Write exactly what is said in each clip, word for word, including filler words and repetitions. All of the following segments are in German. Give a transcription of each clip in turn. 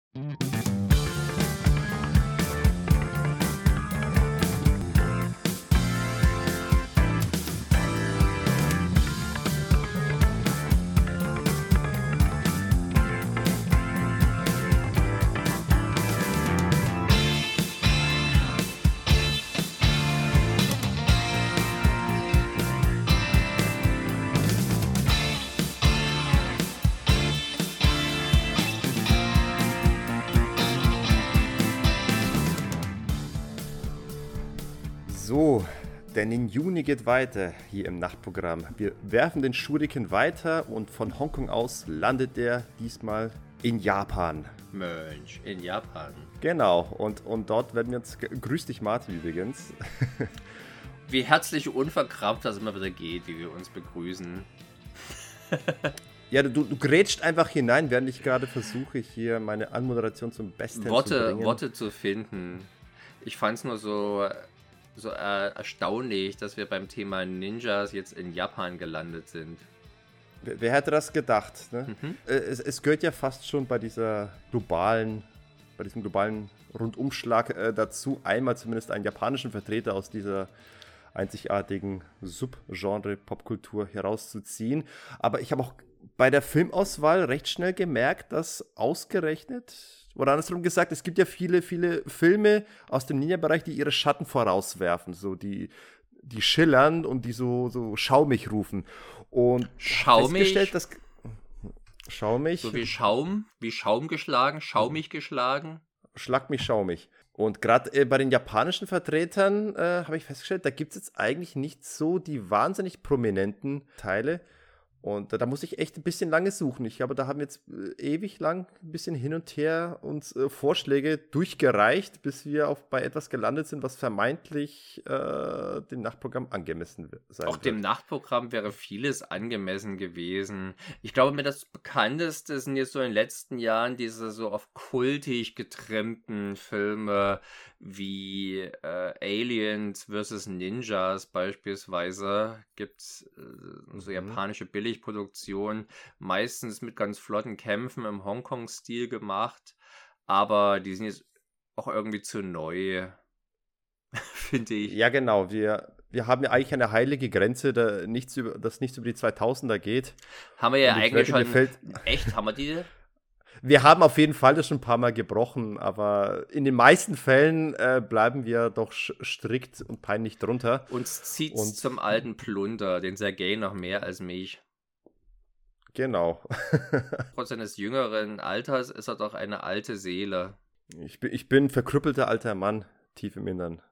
So, der Ninjuni geht weiter hier im Nachtprogramm. Wir werfen den Shuriken weiter und von Hongkong aus landet er diesmal in Japan. Mensch, in Japan. Genau, und, und dort werden wir uns... Grüß dich, Martin, übrigens. Wie herzlich unverkrampft das immer wieder geht, wie wir uns begrüßen. Ja, du, du grätscht einfach hinein, während ich gerade versuche, hier meine Anmoderation zum Besten Worte, zu bringen. Worte zu finden. Ich fand es nur so... so äh, erstaunlich, dass wir beim Thema Ninjas jetzt in Japan gelandet sind. Wer, wer hätte das gedacht? Ne? Mhm. Es, es gehört ja fast schon bei dieser globalen, bei diesem globalen Rundumschlag äh, dazu, einmal zumindest einen japanischen Vertreter aus dieser einzigartigen Subgenre Popkultur herauszuziehen. Aber ich habe auch bei der Filmauswahl recht schnell gemerkt, dass ausgerechnet, oder andersrum gesagt, es gibt ja viele, viele Filme aus dem Ninja-Bereich, die ihre Schatten vorauswerfen, so die, die schillern und die so, so schaumig rufen. Und Schaumig? Dass, schaumig. So wie Schaum, wie Schaum geschlagen, schaumig geschlagen. Schlag mich schaumig. Und gerade äh, bei den japanischen Vertretern äh, habe ich festgestellt, da gibt es jetzt eigentlich nicht so die wahnsinnig prominenten Teile. Und äh, da muss ich echt ein bisschen lange suchen. Ich glaube, da haben wir jetzt äh, ewig lang ein bisschen hin und her uns äh, Vorschläge durchgereicht, bis wir auf, bei etwas gelandet sind, was vermeintlich äh, dem Nachtprogramm angemessen sein Auch wird. dem Nachtprogramm wäre vieles angemessen gewesen. Ich glaube, mir das bekannteste sind jetzt so in den letzten Jahren diese so auf kultig getrimmten Filme wie äh, Aliens versus. Ninjas beispielsweise. Gibt es äh, so japanische Billigproduktionen, meistens mit ganz flotten Kämpfen im Hongkong-Stil gemacht, aber die sind jetzt auch irgendwie zu neu, finde ich. Ja, genau. Wir, wir haben ja eigentlich eine heilige Grenze, da nichts über, das nichts über die zweitausender geht. Haben wir ja Und eigentlich mir schon... fällt- Echt? Haben wir die? Wir haben auf jeden Fall das schon ein paar Mal gebrochen, aber in den meisten Fällen äh, bleiben wir doch sch- strikt und peinlich drunter. Uns zieht's Und- zum alten Plunder, den Sergei noch mehr als mich. Genau. Trotz seines jüngeren Alters ist er doch eine alte Seele. Ich bin, ich bin ein verkrüppelter alter Mann, tief im Innern.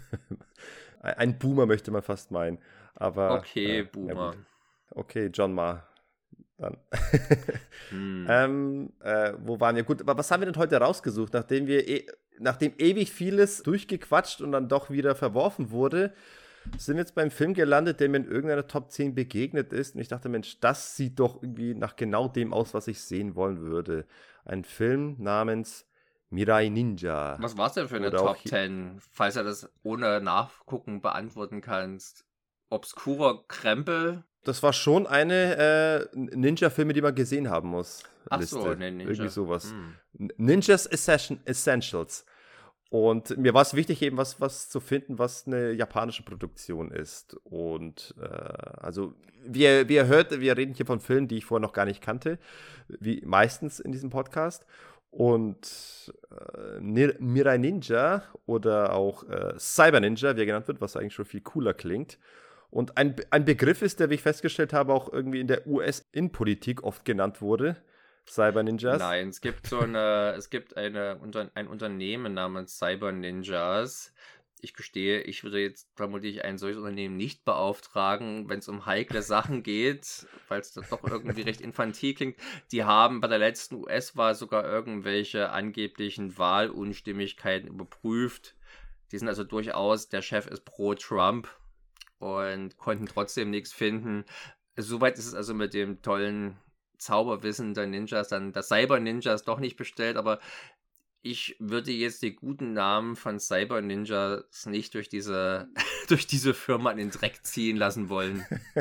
Ein ein Boomer möchte man fast meinen. Aber, Okay, äh, Boomer. ja gut. Okay, John Ma. Dann. Hm. ähm, äh, wo waren wir? Gut, aber was haben wir denn heute rausgesucht, nachdem wir e- nachdem ewig vieles durchgequatscht und dann doch wieder verworfen wurde, sind wir jetzt beim Film gelandet, der mir in irgendeiner Top zehn begegnet ist. Und ich dachte, Mensch, das sieht doch irgendwie nach genau dem aus, was ich sehen wollen würde. Ein Film namens Mirai Ninja. Was war's denn für eine Oder auch Top hier- zehn, falls du das ohne Nachgucken beantworten kannst? Obskurer Krempel? Das war schon eine äh, Ninja-Filme, die man gesehen haben muss. Ach Liste. so, ne, Ninja. Irgendwie sowas. Hm. Ninjas Essen- Essentials. Und mir war es wichtig, eben was, was zu finden, was eine japanische Produktion ist. Und äh, also, wie ihr, wie ihr hört, wir reden hier von Filmen, die ich vorher noch gar nicht kannte, wie meistens in diesem Podcast. Und äh, Nir- Mirai Ninja oder auch äh, Cyber Ninja, wie er genannt wird, was eigentlich schon viel cooler klingt. Und ein, ein Begriff ist, der, wie ich festgestellt habe, auch irgendwie in der U S-Innenpolitik oft genannt wurde. Cyber Ninjas. Nein, es gibt so eine, es gibt eine, unter, ein Unternehmen namens Cyber Ninjas. Ich gestehe, ich würde jetzt vermutlich ein solches Unternehmen nicht beauftragen, wenn es um heikle Sachen geht, weil es doch irgendwie recht infantil klingt. Die haben bei der letzten U S-Wahl sogar irgendwelche angeblichen Wahlunstimmigkeiten überprüft. Die sind also durchaus, der Chef ist pro Trump und konnten trotzdem nichts finden. Soweit ist es also mit dem tollen Zauberwissen der Ninjas, dann der Cyber Ninjas doch nicht bestellt, aber ich würde jetzt die guten Namen von Cyber Ninjas nicht durch diese, durch diese Firma in den Dreck ziehen lassen wollen.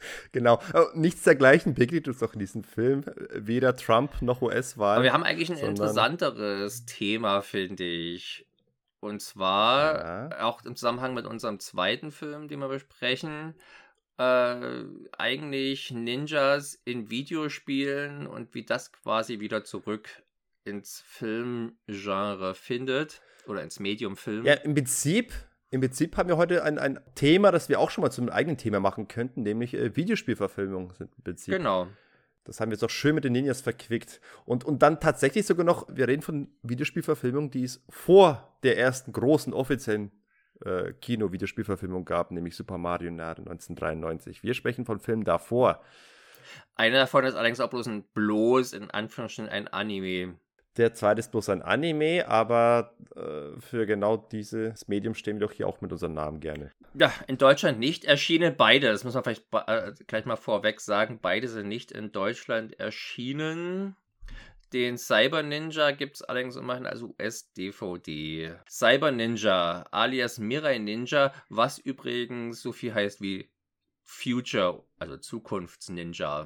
Genau. Oh, nichts dergleichen begegnet uns doch in diesem Film. Weder Trump noch U S-Wahl. Aber wir haben eigentlich ein sondern- interessanteres Thema, finde ich. Und zwar Ja. auch im Zusammenhang mit unserem zweiten Film, den wir besprechen. Äh, eigentlich Ninjas in Videospielen und wie das quasi wieder zurück ins Filmgenre findet. Oder ins Medium Film. Ja, im Prinzip, im Prinzip haben wir heute ein, ein Thema, das wir auch schon mal zum eigenen Thema machen könnten, nämlich äh, Videospielverfilmungen sind im Prinzip. Genau. Das haben wir jetzt auch schön mit den Ninjas verquickt. Und, und dann tatsächlich sogar noch, wir reden von Videospielverfilmungen, die es vor der ersten großen offiziellen äh, Kino-Videospielverfilmung gab, nämlich Super Mario im Jahre neunzehnhundertdreiundneunzig. Wir sprechen von Filmen davor. Einer davon ist allerdings auch bloß ein bloß, in Anführungsstrichen, ein Anime. Der zweite ist bloß ein Anime, aber äh, für genau dieses Medium stehen wir doch hier auch mit unserem Namen gerne. Ja, in Deutschland nicht erschienen. Beide, das muss man vielleicht äh, gleich mal vorweg sagen, beide sind nicht in Deutschland erschienen. Den Cyber Ninja gibt es allerdings immerhin als U S-D V D. Cyber Ninja alias Mirai Ninja, was übrigens so viel heißt wie Future, also Zukunftsninja.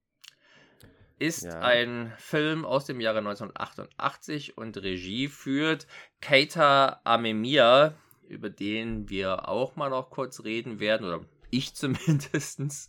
Ist Ja. ein Film aus dem Jahre neunzehnhundertachtundachtzig und Regie führt Keita Amemiya, über den wir auch mal noch kurz reden werden, oder ich zumindest.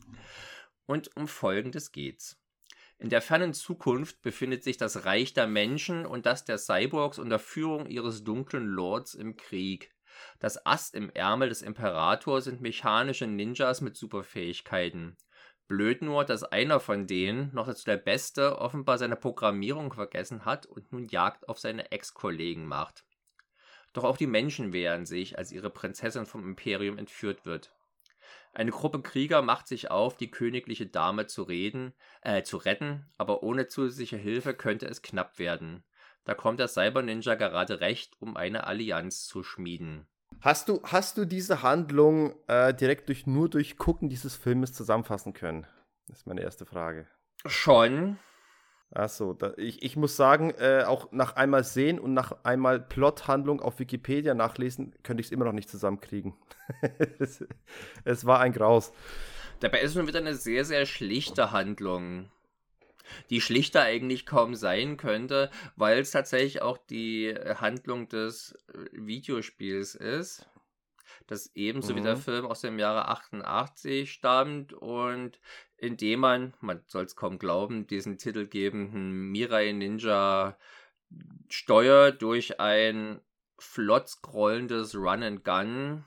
Und um Folgendes geht's. In der fernen Zukunft befindet sich das Reich der Menschen und das der Cyborgs unter Führung ihres dunklen Lords im Krieg. Das Ass im Ärmel des Imperators sind mechanische Ninjas mit Superfähigkeiten. Blöd nur, dass einer von denen, noch dazu der Beste, offenbar seine Programmierung vergessen hat und nun Jagd auf seine Ex-Kollegen macht. Doch auch die Menschen wehren sich, als ihre Prinzessin vom Imperium entführt wird. Eine Gruppe Krieger macht sich auf, die königliche Dame zu reden, äh, zu retten, aber ohne zusätzliche Hilfe könnte es knapp werden. Da kommt der Cyber Ninja gerade recht, um eine Allianz zu schmieden. Hast du, hast du diese Handlung äh, direkt durch nur durch Gucken dieses Filmes zusammenfassen können? Das ist meine erste Frage. Schon. Achso, ich, ich muss sagen, äh, auch nach einmal sehen und nach einmal Plothandlung auf Wikipedia nachlesen, könnte ich es immer noch nicht zusammenkriegen. es, es war ein Graus. Dabei ist es nun wieder eine sehr, sehr schlichte Handlung, die schlichter eigentlich kaum sein könnte, weil es tatsächlich auch die Handlung des Videospiels ist, das ebenso Mhm. wie der Film aus dem Jahre achtundachtzig stammt und indem man, man soll es kaum glauben, diesen titelgebenden Mirai Ninja steuert durch ein flott scrollendes Run and Gun.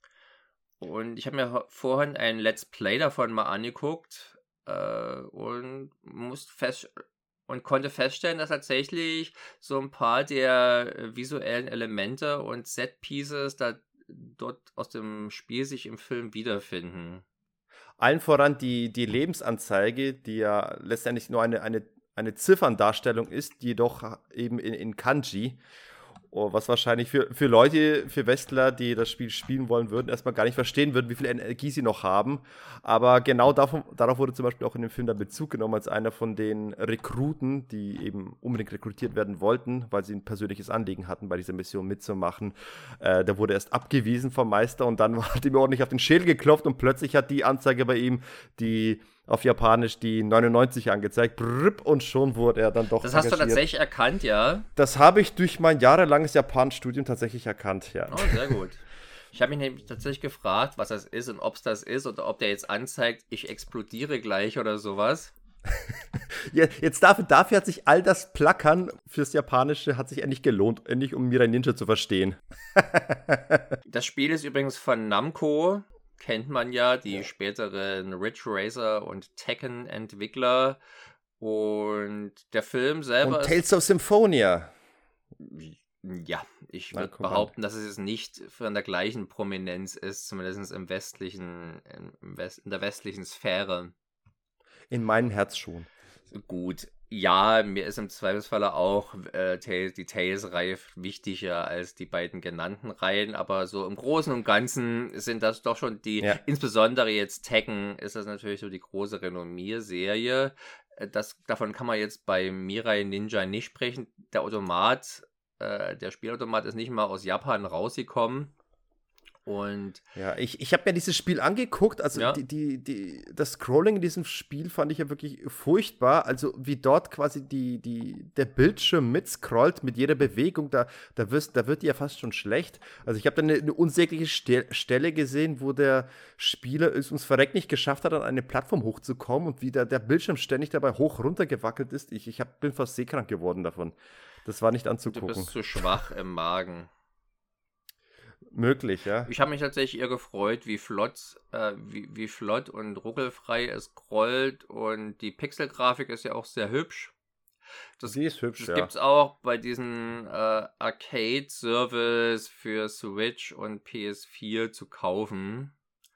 Und ich habe mir vorhin ein Let's Play davon mal angeguckt äh, und musste fest und konnte feststellen, dass tatsächlich so ein paar der visuellen Elemente und Set-Pieces da dort aus dem Spiel sich im Film wiederfinden. Allen voran die, die Lebensanzeige, die ja letztendlich nur eine, eine, eine Zifferndarstellung ist, jedoch eben in, in Kanji. Oh, was wahrscheinlich für, für Leute, für Westler, die das Spiel spielen wollen würden, erstmal gar nicht verstehen würden, wie viel Energie sie noch haben. Aber genau davon, darauf wurde zum Beispiel auch in dem Film dann Bezug genommen, als einer von den Rekruten, die eben unbedingt rekrutiert werden wollten, weil sie ein persönliches Anliegen hatten, bei dieser Mission mitzumachen. Äh, der wurde erst abgewiesen vom Meister und dann hat ihm ordentlich auf den Schädel geklopft und plötzlich hat die Anzeige bei ihm die auf Japanisch die neunundneunzig angezeigt und schon wurde er dann doch Das hast engagiert. du tatsächlich erkannt, ja? Das habe ich durch mein jahrelanges Japan-Studium tatsächlich erkannt, ja. Oh, sehr gut. Ich habe mich nämlich tatsächlich gefragt, was das ist und ob es das ist oder ob der jetzt anzeigt, ich explodiere gleich oder sowas. Ja, jetzt dafür, dafür hat sich all das Plackern fürs Japanische hat sich endlich gelohnt, endlich um Mirai Ninja zu verstehen. Das Spiel ist übrigens von Namco, kennt man ja, die Ja. späteren Ridge Racer und Tekken-Entwickler. Und der Film selber Und ist... Tales of Symphonia. Ja, ich Na, würde guck an. behaupten, dass es jetzt nicht von der gleichen Prominenz ist, zumindest im westlichen, im West, in der westlichen Sphäre. In meinem Herz schon. Gut, ja, mir ist im Zweifelsfalle auch äh, Tales, die Tales-Reihe wichtiger als die beiden genannten Reihen, aber so im Großen und Ganzen sind das doch schon die, Ja. insbesondere jetzt Tekken, ist das natürlich so die große Renommier-Serie. Äh, Das, davon kann man jetzt bei Mirai Ninja nicht sprechen. Der Automat, äh, der Spielautomat ist nicht mal aus Japan rausgekommen. Und ja, ich, ich habe mir dieses Spiel angeguckt, also ja. die, die, die, das Scrolling in diesem Spiel fand ich ja wirklich furchtbar, also wie dort quasi die, die, der Bildschirm mitscrollt mit jeder Bewegung, da, da, wirst, da wird dir ja fast schon schlecht. Also ich habe da eine, eine unsägliche Ste- Stelle gesehen, wo der Spieler es uns verreckt nicht geschafft hat, an eine Plattform hochzukommen und wie der, der Bildschirm ständig dabei hoch runter gewackelt ist. Ich, ich hab, bin fast seekrank geworden davon. Das war nicht anzugucken. Du bist zu schwach im Magen. Möglich, ja. Ich habe mich tatsächlich eher gefreut, wie flott, äh, wie, wie flott und ruckelfrei es scrollt, und die Pixelgrafik ist ja auch sehr hübsch. Das, Sie ist hübsch, das ja. gibt es auch bei diesem äh, Arcade-Service für Switch und P S vier zu kaufen.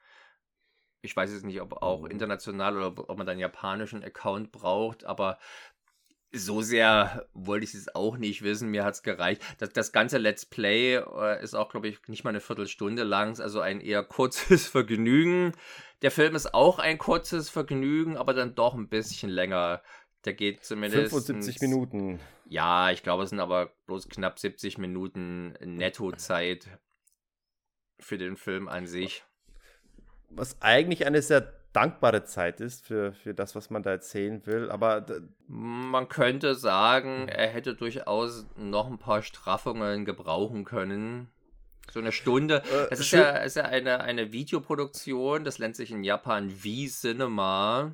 Ich weiß jetzt nicht, ob auch international oder ob man da einen japanischen Account braucht, aber so sehr wollte ich es auch nicht wissen, mir hat es gereicht. Das, das ganze Let's Play äh, ist auch, glaube ich, nicht mal eine Viertelstunde lang, also ein eher kurzes Vergnügen. Der Film ist auch ein kurzes Vergnügen, aber dann doch ein bisschen länger. Der geht zumindest... fünfundsiebzig Minuten. Ja, ich glaube, es sind aber bloß knapp siebzig Minuten Nettozeit für den Film an sich. Was eigentlich eine sehr dankbare Zeit ist für, für das, was man da erzählen will, aber... D- Man könnte sagen, er hätte durchaus noch ein paar Straffungen gebrauchen können. So eine Stunde. Äh, Das ist schön- ja, ist ja eine, eine Videoproduktion, das nennt sich in Japan V-Cinema.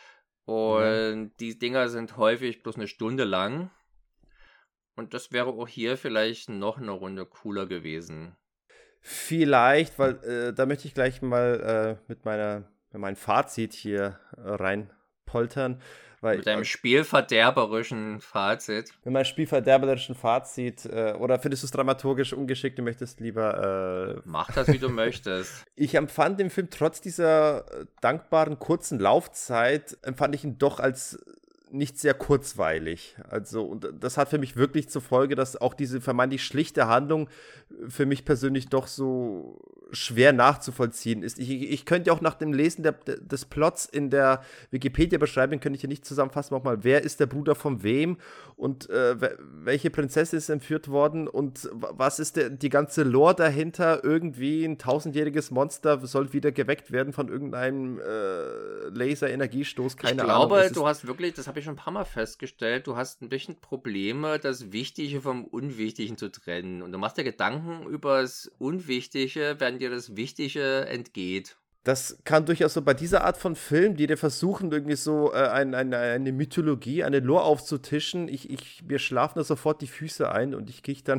Und die Dinger sind häufig bloß eine Stunde lang. Und das wäre auch hier vielleicht noch eine Runde cooler gewesen. Vielleicht, weil äh, da möchte ich gleich mal äh, mit meiner mit meinem Fazit hier äh, reinpoltern. Weil, Mit einem äh, spielverderberischen Fazit. mit meinem spielverderberischen Fazit, äh, oder findest du es dramaturgisch ungeschickt, du möchtest lieber... Äh, Mach das, wie du möchtest. Ich empfand den Film trotz dieser äh, dankbaren kurzen Laufzeit, empfand ich ihn doch als nicht sehr kurzweilig. Also, und das hat für mich wirklich zur Folge, dass auch diese vermeintlich schlichte Handlung für mich persönlich doch so schwer nachzuvollziehen ist. Ich, ich könnte ja auch nach dem Lesen der, des Plots in der Wikipedia-Beschreibung, könnte ich ja nicht zusammenfassen, nochmal, wer ist der Bruder von wem und äh, welche Prinzessin ist entführt worden und was ist der, die ganze Lore dahinter? Irgendwie ein tausendjähriges Monster soll wieder geweckt werden von irgendeinem äh, Laser-Energiestoß, keine ich Ahnung. glaube, du hast wirklich, das habe ich schon ein paar Mal festgestellt, du hast ein bisschen Probleme, das Wichtige vom Unwichtigen zu trennen. Und du machst dir Gedanken über das Unwichtige, während dir das Wichtige entgeht. Das kann durchaus so bei dieser Art von Film, die dir versuchen, irgendwie so äh, ein, ein, eine Mythologie, eine Lore aufzutischen. Ich, ich, mir schlafen da sofort die Füße ein und ich kriege dann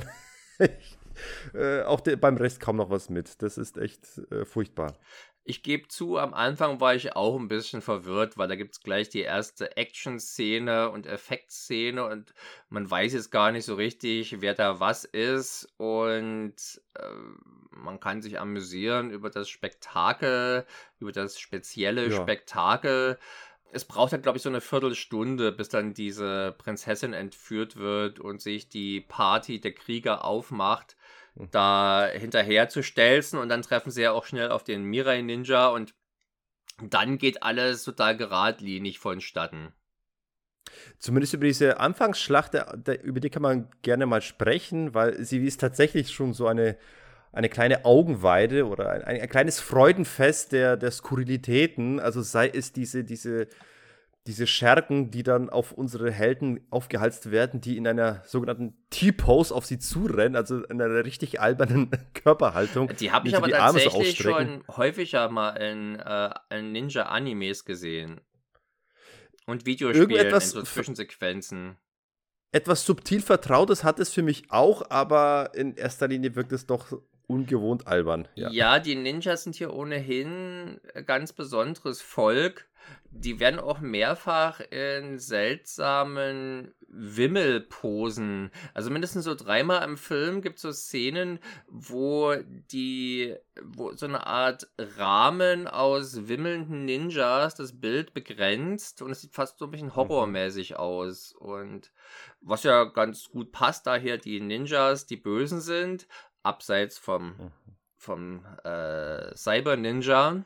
äh, auch de, beim Rest kaum noch was mit. Das ist echt äh, furchtbar. Ich gebe zu, am Anfang war ich auch ein bisschen verwirrt, weil da gibt es gleich die erste Action-Szene und Effektszene und man weiß jetzt gar nicht so richtig, wer da was ist, und äh, man kann sich amüsieren über das Spektakel, über das spezielle Ja. Spektakel. Es braucht dann, glaube ich, so eine Viertelstunde, bis dann diese Prinzessin entführt wird und sich die Party der Krieger aufmacht, da hinterher zu stelzen, und dann treffen sie ja auch schnell auf den Mirai Ninja und dann geht alles total geradlinig vonstatten. Zumindest über diese Anfangsschlacht, der, der, über die kann man gerne mal sprechen, weil sie ist tatsächlich schon so eine, eine kleine Augenweide oder ein, ein, ein kleines Freudenfest der, der Skurrilitäten. Also sei es diese, diese, diese Schergen, die dann auf unsere Helden aufgehalst werden, die in einer sogenannten T-Pose auf sie zurennen, also in einer richtig albernen Körperhaltung. Die habe ich wie sie aber die Arme so tatsächlich ausstrecken. schon häufiger mal in, äh, in Ninja-Animes gesehen. Und Videospielen in Irgendetwas so Zwischensequenzen. Etwas subtil Vertrautes hat es für mich auch, aber in erster Linie wirkt es doch ungewohnt albern. Ja. Ja, ja, die Ninjas sind hier ohnehin ein ganz besonderes Volk. Die werden auch mehrfach in seltsamen Wimmelposen. Also mindestens so dreimal im Film gibt es so Szenen, wo die, wo so eine Art Rahmen aus wimmelnden Ninjas das Bild begrenzt, und es sieht fast so ein bisschen horrormäßig aus. Und was ja ganz gut passt, da hier die Ninjas die Bösen sind, abseits vom, vom äh, Cyber-Ninja.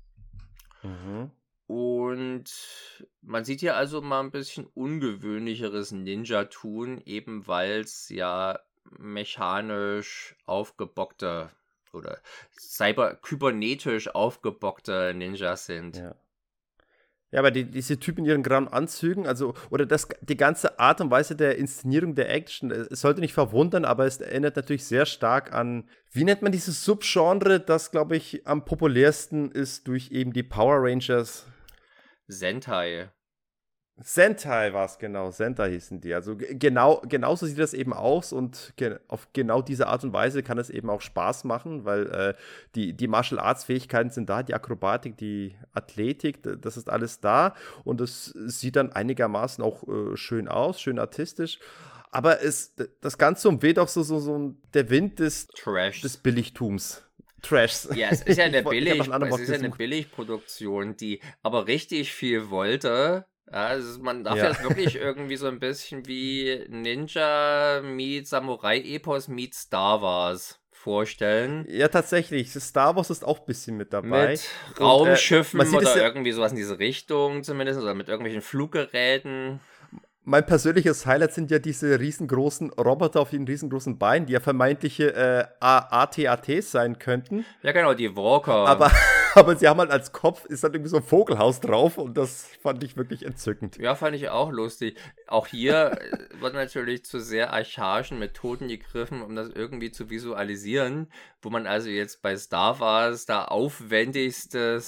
Mhm. Und man sieht hier also mal ein bisschen ungewöhnlicheres Ninja-Tun, eben weil es ja mechanisch aufgebockter oder cyber-kybernetisch aufgebockte Ninjas sind. Ja. Ja, aber die, diese Typen in ihren grauen Anzügen, also, oder das, die ganze Art und Weise der Inszenierung der Action, es sollte nicht verwundern, aber es erinnert natürlich sehr stark an, wie nennt man dieses Subgenre, das, glaube ich, am populärsten ist durch eben die Power Rangers. Sentai. Sentai war es, genau. Sentai hießen die. Also g- genau, genauso sieht das eben aus und ge auf genau diese Art und Weise kann es eben auch Spaß machen, weil äh, die, die Martial Arts Fähigkeiten sind da, die Akrobatik, die Athletik, d- das ist alles da und es sieht dann einigermaßen auch äh, schön aus, schön artistisch. Aber es, d- das Ganze umweht auch so, so, so ein- der Wind des, Trash. des Billigtums. Trashs. Ja, es ist ja eine, Ich wollt- ich hab Billig, nach einem es Wort ist ja eine gesucht. Billigproduktion, die aber richtig viel wollte. Ja, also man darf Ja. das wirklich irgendwie so ein bisschen wie Ninja meets Samurai-Epos meets Star Wars vorstellen. Ja, tatsächlich. Star Wars ist auch ein bisschen mit dabei. Mit Und, äh, Raumschiffen man sieht es oder ja- irgendwie sowas in diese Richtung zumindest oder mit irgendwelchen Fluggeräten. Mein persönliches Highlight sind ja diese riesengroßen Roboter auf den riesengroßen Beinen, die ja vermeintliche äh, A T A Ts sein könnten. Ja genau, die Walker. Aber, aber sie haben halt als Kopf, ist halt irgendwie so ein Vogelhaus drauf und das fand ich wirklich entzückend. Ja, fand ich auch lustig. Auch hier äh, wird natürlich zu sehr archaischen Methoden gegriffen, um das irgendwie zu visualisieren, wo man also jetzt bei Star Wars da aufwendigste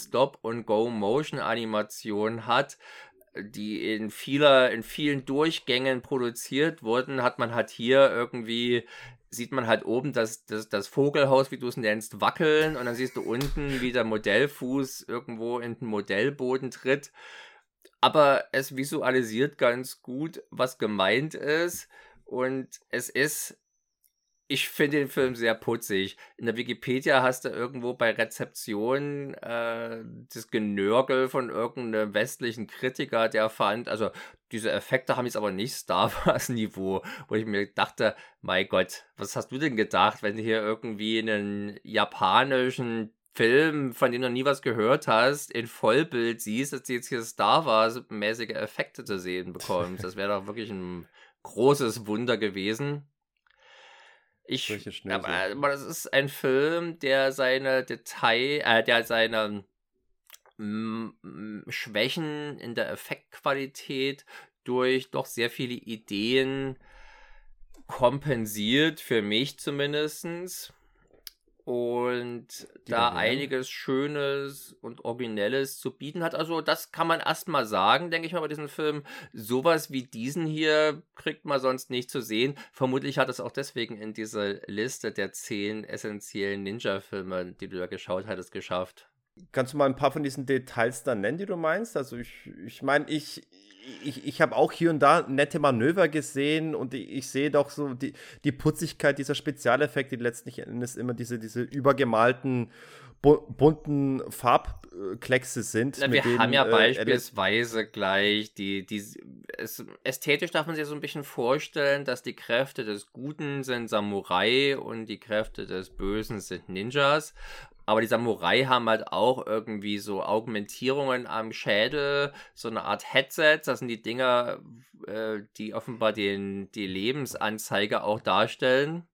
Stop-and-Go-Motion-Animation hat, die in vieler, in vielen Durchgängen produziert wurden, hat man halt hier irgendwie, sieht man halt oben das, das, das Vogelhaus, wie du es nennst, wackeln und dann siehst du unten, wie der Modellfuß irgendwo in den Modellboden tritt. Aber es visualisiert ganz gut, was gemeint ist und es ist, ich finde den Film sehr putzig. In der Wikipedia hast du irgendwo bei Rezeption äh, das Genörgel von irgendeinem westlichen Kritiker, der fand, also diese Effekte haben jetzt aber nicht Star Wars Niveau, wo ich mir dachte, mein Gott, was hast du denn gedacht, wenn du hier irgendwie einen japanischen Film, von dem du noch nie was gehört hast, in Vollbild siehst, dass du jetzt hier Star Wars-mäßige Effekte zu sehen bekommst. Das wäre doch wirklich ein großes Wunder gewesen. Ich, Solche Schnösel. aber, aber das ist ein Film, der seine Detail, äh, der seine mm, mm, Schwächen in der Effektqualität durch doch sehr viele Ideen kompensiert, für mich zumindestens. Und Die da da wären? einiges Schönes und Originelles zu bieten hat. Also das kann man erstmal sagen, denke ich mal, bei diesem Film. Sowas wie diesen hier kriegt man sonst nicht zu sehen. Vermutlich hat es auch deswegen in diese Liste der zehn essentiellen Ninja-Filme, die du da geschaut hattest, geschafft. Kannst du mal ein paar von diesen Details dann nennen, die du meinst? Also ich ich, meine, ich, ich, ich habe auch hier und da nette Manöver gesehen und ich, ich sehe doch so die, die Putzigkeit dieser Spezialeffekte, die letztlich Endes immer diese, diese übergemalten, bu bunten Farbkleckse sind. Na, mit wir denen, haben ja äh, beispielsweise gleich die, die es, ästhetisch darf man sich so ein bisschen vorstellen, dass die Kräfte des Guten sind Samurai und die Kräfte des Bösen sind Ninjas. Aber die Samurai haben halt auch irgendwie so Augmentierungen am Schädel, so eine Art Headset. Das sind die Dinger, äh, die offenbar den, die Lebensanzeige auch darstellen.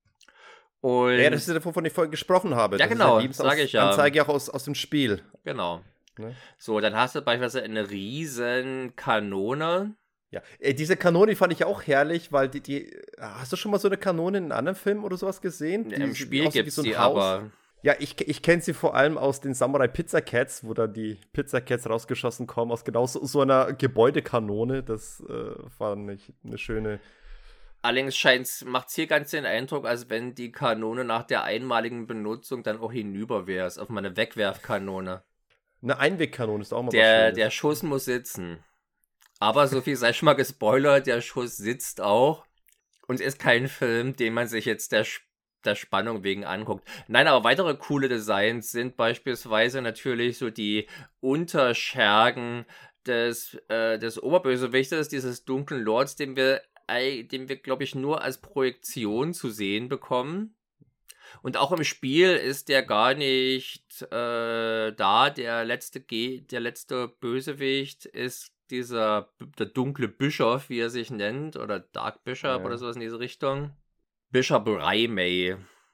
Und Ja, das ist ja, wovon ich vorhin gesprochen habe. Ja, Das genau, ist sag ich ja. Anzeige auch aus, aus dem Spiel. Genau. Ne? So, dann hast du beispielsweise eine riesen Kanone. Ja, äh, diese Kanone die fand ich auch herrlich, weil die, die. Hast du schon mal so eine Kanone in einem anderen Film oder sowas gesehen? Die Im sieht Spiel aus wie gibt es so ein die Haus. aber. Ja, ich, ich kenne sie vor allem aus den Samurai Pizza Cats, wo dann die Pizza Cats rausgeschossen kommen, aus genau so, so einer Gebäudekanone. Das äh, fand ich eine schöne. Allerdings scheint's, macht's hier ganz den Eindruck, als wenn die Kanone nach der einmaligen Benutzung dann auch hinüber wäre. Ist auf meine Wegwerfkanone. Eine Einwegkanone ist auch mal was Der, Schönes. der Schuss muss sitzen. Aber so viel sei schon mal gespoilert, der Schuss sitzt auch. Und ist kein Film, den man sich jetzt der, der Spannung wegen anguckt. Nein, aber weitere coole Designs sind beispielsweise natürlich so die Unterschergen des, äh, des Oberbösewichtes, dieses dunklen Lords, den wir, äh, den wir, glaube ich, nur als Projektion zu sehen bekommen. Und auch im Spiel ist der gar nicht äh, da. Der letzte, Ge der letzte Bösewicht ist dieser, der dunkle Bischof, wie er sich nennt, oder Dark Bishop Ja. oder sowas in diese Richtung. Bishop Raimei.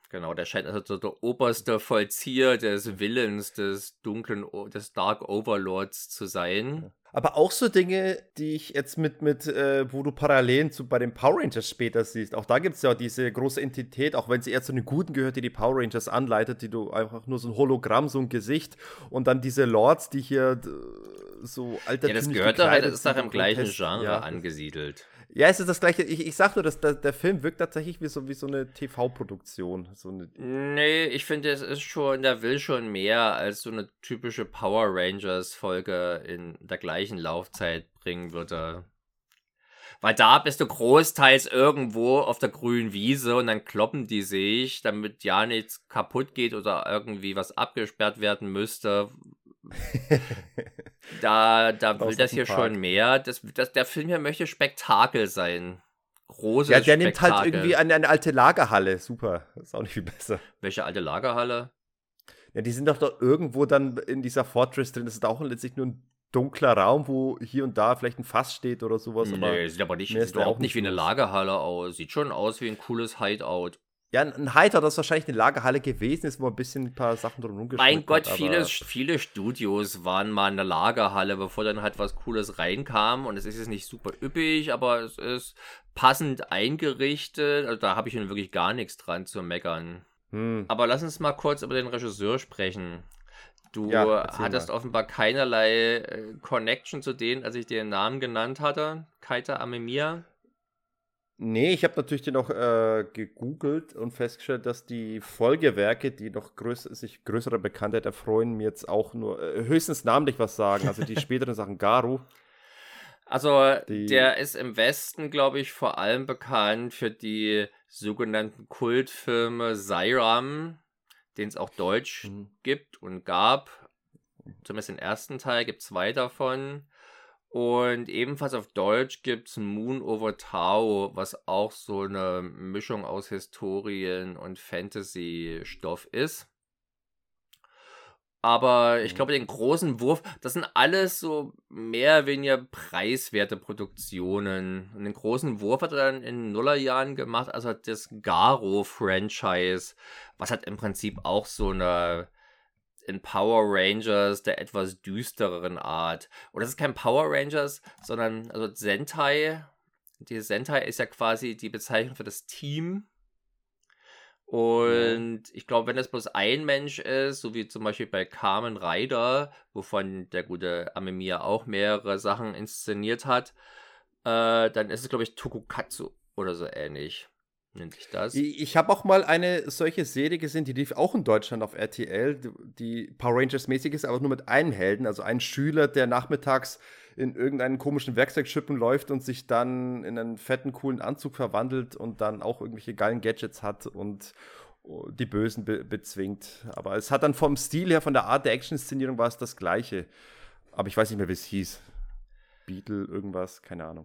Genau, der scheint also der oberste Vollzieher des Willens des dunklen, O- des Dark Overlords zu sein. Aber auch so Dinge, die ich jetzt mit, mit äh, wo du Parallelen zu bei den Power Rangers später siehst. Auch da gibt es ja diese große Entität, auch wenn sie eher zu den Guten gehört, die die Power Rangers anleitet, die du einfach nur so ein Hologramm, so ein Gesicht und dann diese Lords, die hier d- so altertümlich Ja, das gehört da halt, gekleidet das ist doch sind im und gleichen grotesk. Genre Ja. angesiedelt. Ja, es ist das gleiche. Ich, ich sag nur, dass der, der Film wirkt tatsächlich wie so, wie so eine T V-Produktion. So eine, Nee, ich finde, es ist schon, der will schon mehr als so eine typische Power Rangers Folge in der gleichen Laufzeit bringen würde. Weil da bist du großteils irgendwo auf der grünen Wiese und dann kloppen die sich, damit ja nichts kaputt geht oder irgendwie was abgesperrt werden müsste. Da, da will Raus das aus dem hier Park. schon mehr. Das, das, der Film hier möchte Spektakel sein. Großes Ja, der nimmt halt Spektakel. irgendwie eine, eine alte Lagerhalle. Super. Ist auch nicht viel besser. Welche alte Lagerhalle? Ja, die sind doch da irgendwo dann in dieser Fortress drin. Das ist auch letztlich nur ein dunkler Raum, wo hier und da vielleicht ein Fass steht oder sowas. Aber Nee, sieht aber nicht, mehr ist sieht da überhaupt auch nicht wie nicht eine los. Lagerhalle aus. Sieht schon aus wie ein cooles Hideout. ja, ein Heiter, das wahrscheinlich eine Lagerhalle gewesen ist, wo ein bisschen ein paar Sachen drum rumgeschnitten Mein Gott, hat, viele, aber- viele Studios waren mal in der Lagerhalle, bevor dann halt was Cooles reinkam. Und es ist jetzt nicht super üppig, aber es ist passend eingerichtet. Also da habe ich nun wirklich gar nichts dran zu meckern. Hm. Aber lass uns mal kurz über den Regisseur sprechen. Du Ja, erzähl hattest mal. offenbar keinerlei äh, Connection zu denen, als ich dir den Namen genannt hatte. Keita Amemiya. Nee, ich habe natürlich den noch äh, gegoogelt und festgestellt, dass die Folgewerke, die noch größ sich größere Bekanntheit erfreuen, mir jetzt auch nur äh, höchstens namentlich was sagen. Also die späteren Sachen Garu. Also, Die- der ist im Westen, glaube ich, vor allem bekannt für die sogenannten Kultfilme Seiram, den es auch deutsch Mhm. gibt und gab. Zumindest den ersten Teil gibt es zwei davon. Und ebenfalls auf Deutsch gibt es Moon Over Tao, was auch so eine Mischung aus Historien und Fantasy-Stoff ist. Aber ich Mhm. glaube, den großen Wurf, das sind alles so mehr oder weniger preiswerte Produktionen. Und den großen Wurf hat er dann in den Nullerjahren gemacht, also das Garo-Franchise, was hat im Prinzip auch so eine in Power Rangers der etwas düstereren Art. Und das ist kein Power Rangers, sondern also Sentai. Die Sentai ist ja quasi die Bezeichnung für das Team. Und ich glaube, wenn das bloß ein Mensch ist, so wie zum Beispiel bei Kamen Rider, wovon der gute Amemiya auch mehrere Sachen inszeniert hat, äh, dann ist es, glaube ich, Tokukatsu oder so ähnlich. Nennt sich das. Ich, ich habe auch mal eine solche Serie gesehen, die lief auch in Deutschland auf R T L, die- die Power Rangers mäßig ist, aber nur mit einem Helden, also ein Schüler, der nachmittags in irgendeinen komischen Werkzeugschippen läuft und sich dann in einen fetten, coolen Anzug verwandelt und dann auch irgendwelche geilen Gadgets hat und oh, die Bösen be bezwingt. Aber es hat dann vom Stil her, von der Art der Action-Inszenierung war es das Gleiche. Aber ich weiß nicht mehr, wie es hieß. Beetle, irgendwas, keine Ahnung.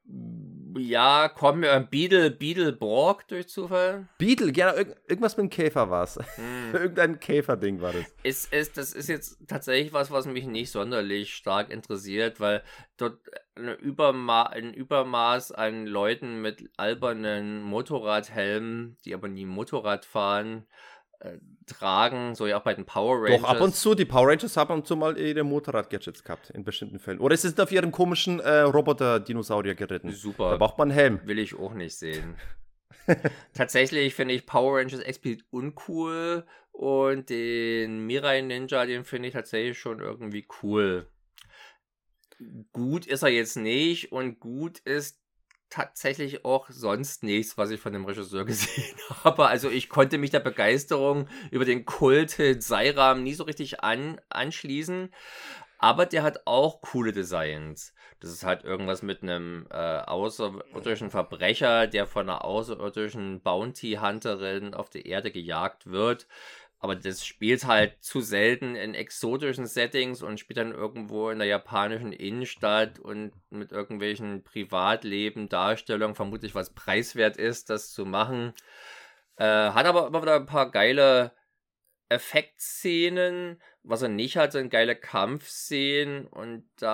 Ja, kommen wir an Beetle, Beetleborg durch Zufall? Beetle, ja, irg irgendwas mit dem Käfer war es. Hm. Irgendein Käferding war das. Ist, ist, das ist jetzt tatsächlich was, was mich nicht sonderlich stark interessiert, weil dort eine Überma ein Übermaß an Leuten mit albernen Motorradhelmen, die aber nie Motorrad fahren, äh, tragen, so ja auch bei den Power Rangers. Doch, ab und zu, die Power Rangers haben ab und zu mal ihre Motorrad-Gadgets gehabt, in bestimmten Fällen. Oder sie sind auf ihren komischen äh, Roboter-Dinosaurier geritten. Super. Da braucht man einen Helm. Will ich auch nicht sehen. Tatsächlich finde ich Power Rangers explizit uncool und den Mirai Ninja, den finde ich tatsächlich schon irgendwie cool. Gut ist er jetzt nicht und gut ist tatsächlich auch sonst nichts, was ich von dem Regisseur gesehen habe. Also ich konnte mich der Begeisterung über den Kult Seiram nie so richtig an, anschließen. Aber der hat auch coole Designs. Das ist halt irgendwas mit einem äh, außerirdischen Verbrecher, der von einer außerirdischen Bounty-Hunterin auf die Erde gejagt wird. Aber das spielt halt zu selten in exotischen Settings und spielt dann irgendwo in der japanischen Innenstadt und mit irgendwelchen Privatleben, Darstellungen, vermutlich was preiswert ist, das zu machen. Äh, hat aber immer wieder ein paar geile Effektszenen. Was er nicht hat, sind geile Kampfszenen und da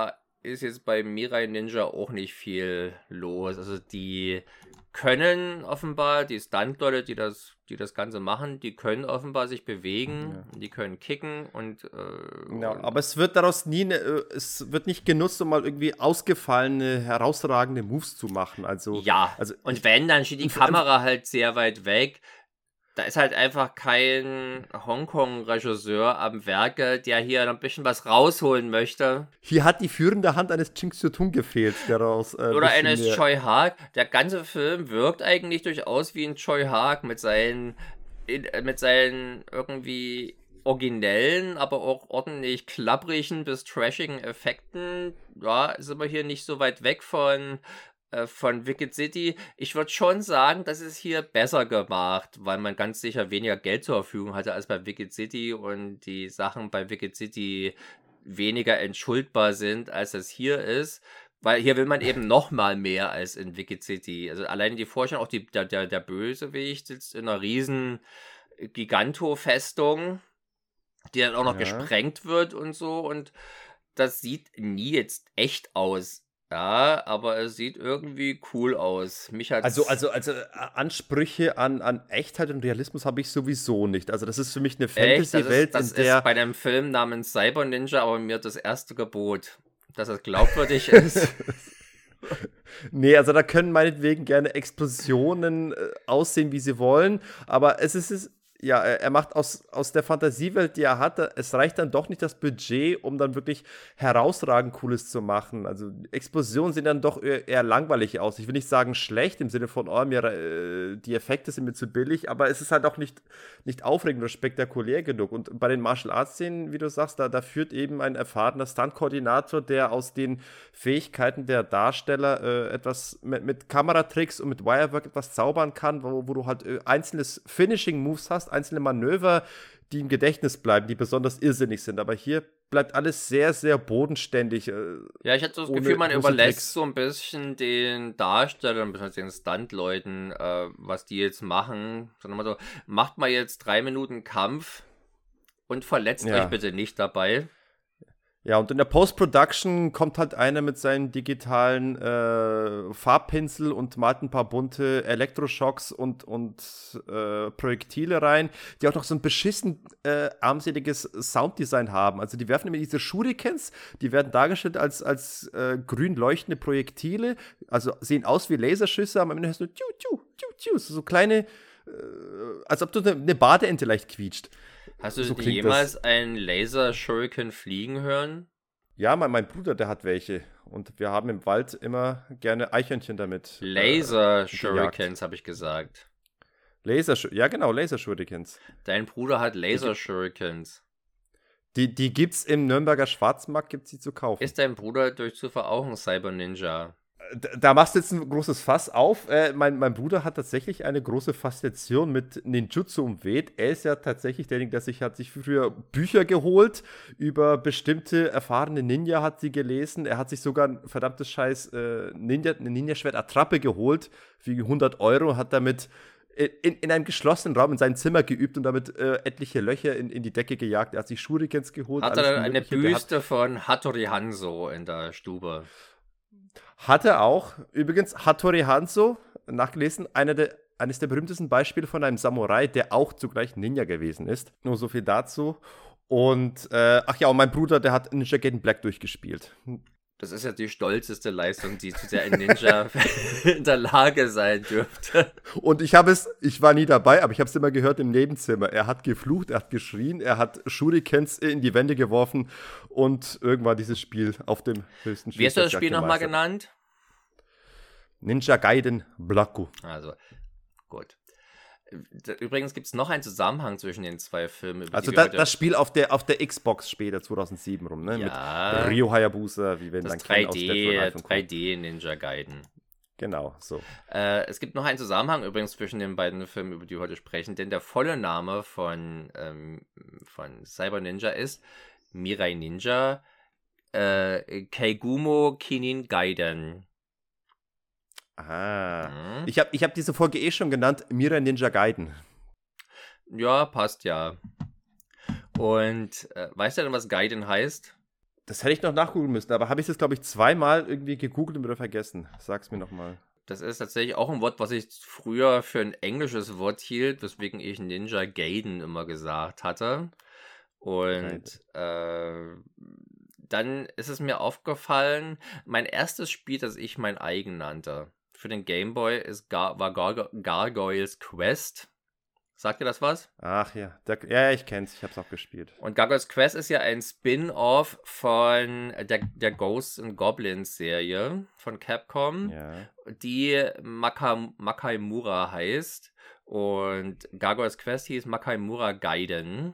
ist jetzt bei Mirai Ninja auch nicht viel los. Also die können offenbar, die Stunt-Leute, die das, die das Ganze machen, die können offenbar sich bewegen, ja. Die können kicken und, äh, ja, und aber es wird daraus nie, ne, es wird nicht genutzt, um mal irgendwie ausgefallene, herausragende Moves zu machen. Also, ja, also und ich, wenn, dann steht die Kamera halt sehr weit weg. Da ist halt einfach kein Hongkong-Regisseur am Werke, der hier ein bisschen was rausholen möchte. Hier hat die führende Hand eines Ching Siu-Tung gefehlt, der raus. Äh, Oder eines mehr. Choi Haag. Der ganze Film wirkt eigentlich durchaus wie ein Choi Haag mit seinen, mit seinen irgendwie originellen, aber auch ordentlich klapprigen bis trashigen Effekten. Ja, sind wir hier nicht so weit weg von. Von Wicked City. Ich würde schon sagen, das ist hier besser gemacht, weil man ganz sicher weniger Geld zur Verfügung hatte als bei Wicked City und die Sachen bei Wicked City weniger entschuldbar sind, als das hier ist. Weil hier will man eben noch mal mehr als in Wicked City. Also alleine die Vorstellung, auch die, der, der, der Bösewicht sitzt in einer riesen Giganto-Festung, die dann auch noch ja. gesprengt wird und so. Und das sieht nie jetzt echt aus. Ja, aber es sieht irgendwie cool aus. Mich hat's also, also, also Ansprüche an, an Echtheit und Realismus habe ich sowieso nicht. Also das ist für mich eine Fantasy-Welt, das in der... ist bei einem Film namens Cyber Ninja aber mir das erste Gebot, dass es glaubwürdig ist. Nee, also da können meinetwegen gerne Explosionen äh, aussehen, wie sie wollen, aber es ist... Es Ja, er macht aus, aus der Fantasiewelt, die er hatte, es reicht dann doch nicht das Budget, um dann wirklich herausragend Cooles zu machen. Also Explosionen sehen dann doch eher, eher langweilig aus. Ich will nicht sagen schlecht im Sinne von, oh, mir, äh, die Effekte sind mir zu billig, aber es ist halt auch nicht, nicht aufregend oder spektakulär genug. Und bei den Martial-Arts-Szenen, wie du sagst, da, da führt eben ein erfahrener Stunt-Koordinator, der aus den Fähigkeiten der Darsteller äh, etwas mit, mit Kameratricks und mit Wirework etwas zaubern kann, wo, wo du halt äh, einzelnes Finishing-Moves hast, einzelne Manöver, die im Gedächtnis bleiben, die besonders irrsinnig sind. Aber hier bleibt alles sehr, sehr bodenständig. Äh, ja, ich hatte das Gefühl, man überlässt Tricks. so ein bisschen den Darstellern, bzw. den Stuntleuten, äh, was die jetzt machen. Sondern mal so, macht mal jetzt drei Minuten Kampf und verletzt ja. euch bitte nicht dabei. Ja, und in der Post-Production kommt halt einer mit seinen digitalen äh, Farbpinsel und malt ein paar bunte Elektroschocks und, und äh, Projektile rein, die auch noch so ein beschissen äh, armseliges Sounddesign haben. Also die werfen immer diese Shurikens, die werden dargestellt als, als äh, grün leuchtende Projektile, also sehen aus wie Laserschüsse, aber am Ende hörst du tschu, tschu, tschu, tschu, so kleine, äh, als ob du eine, eine Badeente leicht quietscht. Hast du so jemals das. einen Laser-Shuriken fliegen hören? Ja, mein, mein Bruder, der hat welche. Und wir haben im Wald immer gerne Eichhörnchen damit. Laser-Shurikens, äh, habe ich gesagt. Laser, ja genau, Laser-Shurikens. Dein Bruder hat Laser-Shurikens. Die, die gibt's im Nürnberger Schwarzmarkt, gibt's die zu kaufen. Ist dein Bruder durch Zufall auch ein Cyber-Ninja? Da, da machst du jetzt ein großes Fass auf. Äh, mein, mein Bruder hat tatsächlich eine große Faszination mit Ninjutsu umweht. Er ist ja tatsächlich derjenige, der sich hat sich früher Bücher geholt über bestimmte erfahrene Ninja, hat sie gelesen. Er hat sich sogar ein verdammtes Scheiß äh, Ninja, eine Ninja-Schwert-Attrappe geholt für hundert Euro, hat damit in, in einem geschlossenen Raum in seinem Zimmer geübt und damit äh, etliche Löcher in, in die Decke gejagt. Er hat sich Shurikens geholt. Hat er dann eine Büste von Hattori Hanzo in der Stube? Hat er auch. Übrigens, Hattori Hanzo, nachgelesen, einer der, eines der berühmtesten Beispiele von einem Samurai, der auch zugleich Ninja gewesen ist. Nur so viel dazu. Und, äh, ach ja, und mein Bruder, der hat Ninja Gaiden Black durchgespielt. Das ist ja die stolzeste Leistung, die zu der ein Ninja in der Lage sein dürfte. Und ich habe es, ich war nie dabei, aber ich habe es immer gehört im Nebenzimmer. Er hat geflucht, er hat geschrien, er hat Shurikens in die Wände geworfen und irgendwann dieses Spiel auf dem höchsten Spiel. Wie hast du das Spiel nochmal genannt? Ninja Gaiden Blaku. Also, gut. Übrigens gibt es noch einen Zusammenhang zwischen den zwei Filmen. Über also da, das Spiel auf der, auf der Xbox später, zweitausendsieben rum, ne? Ja, mit Ryo Hayabusa, wie wir ihn das dann drei D, kennen aus drei D Ninja Gaiden. Genau, so. Äh, es gibt noch einen Zusammenhang übrigens zwischen den beiden Filmen, über die wir heute sprechen, denn der volle Name von, ähm, von Cyber Ninja ist Mirai Ninja äh, Keigumo Kinin Gaiden. Ah, mhm. ich habe ich hab diese Folge eh schon genannt, Mirai Ninja Gaiden. Ja, passt ja. Und äh, weißt du denn, was Gaiden heißt? Das hätte ich noch nachgoogeln müssen, aber habe ich das, glaube ich, zweimal irgendwie gegoogelt und wieder vergessen. Sag's mir nochmal. Das ist tatsächlich auch ein Wort, was ich früher für ein englisches Wort hielt, weswegen ich Ninja Gaiden immer gesagt hatte. Und äh, dann ist es mir aufgefallen, mein erstes Spiel, das ich mein eigen nannte, für den Gameboy ist Gar- war Gar- Gargoyles Quest. Sagt ihr das was? Ach ja, der, ja, ich kenn's, ich hab's auch gespielt. Und Gargoyles Quest ist ja ein Spin-off von der, der Ghosts and Goblins Serie von Capcom, Ja. die Maka, Makaimura heißt. Und Gargoyles Quest hieß Makaimura Gaiden.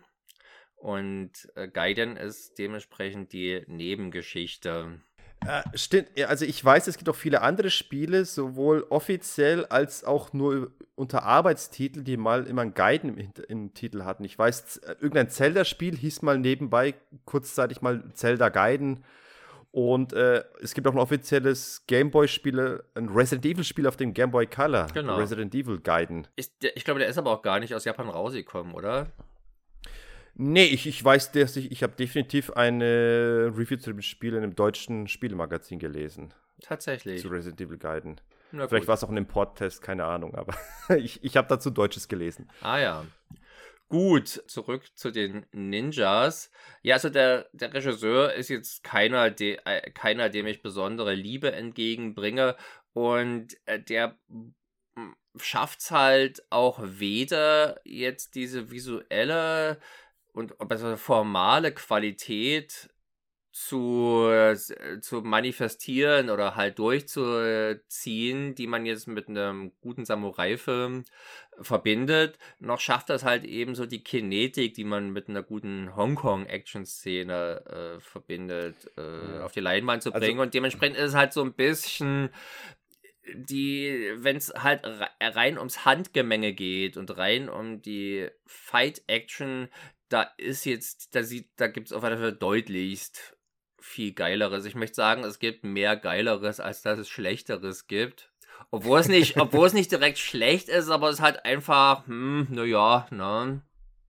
Und äh, Gaiden ist dementsprechend die Nebengeschichte. Äh, stimmt, ja, also ich weiß, es gibt auch viele andere Spiele, sowohl offiziell als auch nur unter Arbeitstitel, die mal immer einen Guiden im, im Titel hatten. Ich weiß, z- irgendein Zelda-Spiel hieß mal nebenbei kurzzeitig mal Zelda Gaiden. Und äh, es gibt auch ein offizielles Gameboy-Spiel, ein Resident Evil-Spiel auf dem Game Boy Color. Genau. Resident Evil Gaiden. Ist der, ich glaube, der ist aber auch gar nicht aus Japan rausgekommen, oder? Nee, ich, ich weiß, dass ich, ich habe definitiv eine Review zu dem Spiel in einem deutschen Spielemagazin gelesen. Tatsächlich. Zu Resident Evil Gaiden. Na Vielleicht gut. war es auch ein Importtest, keine Ahnung, aber ich, ich habe dazu Deutsches gelesen. Ah ja. Gut, zurück zu den Ninjas. Ja, also der, der Regisseur ist jetzt keiner, de, äh, keiner, dem ich besondere Liebe entgegenbringe. Und äh, der schafft es halt auch weder jetzt diese visuelle und besser formale Qualität zu, äh, zu manifestieren oder halt durchzuziehen, die man jetzt mit einem guten Samurai-Film verbindet, noch schafft das halt eben so die Kinetik, die man mit einer guten Hongkong-Action-Szene äh, verbindet, äh, Ja. auf die Leinwand zu Also- bringen. Und dementsprechend ist es halt so ein bisschen die, wenn es halt re- rein ums Handgemenge geht und rein um die Fight-Action, da ist jetzt, da sieht, da gibt es auf jeden Fall deutlichst viel Geileres. Ich möchte sagen, es gibt mehr Geileres, als dass es Schlechteres gibt. Obwohl es nicht, obwohl es nicht direkt schlecht ist, aber es ist halt einfach, hm, naja, ne?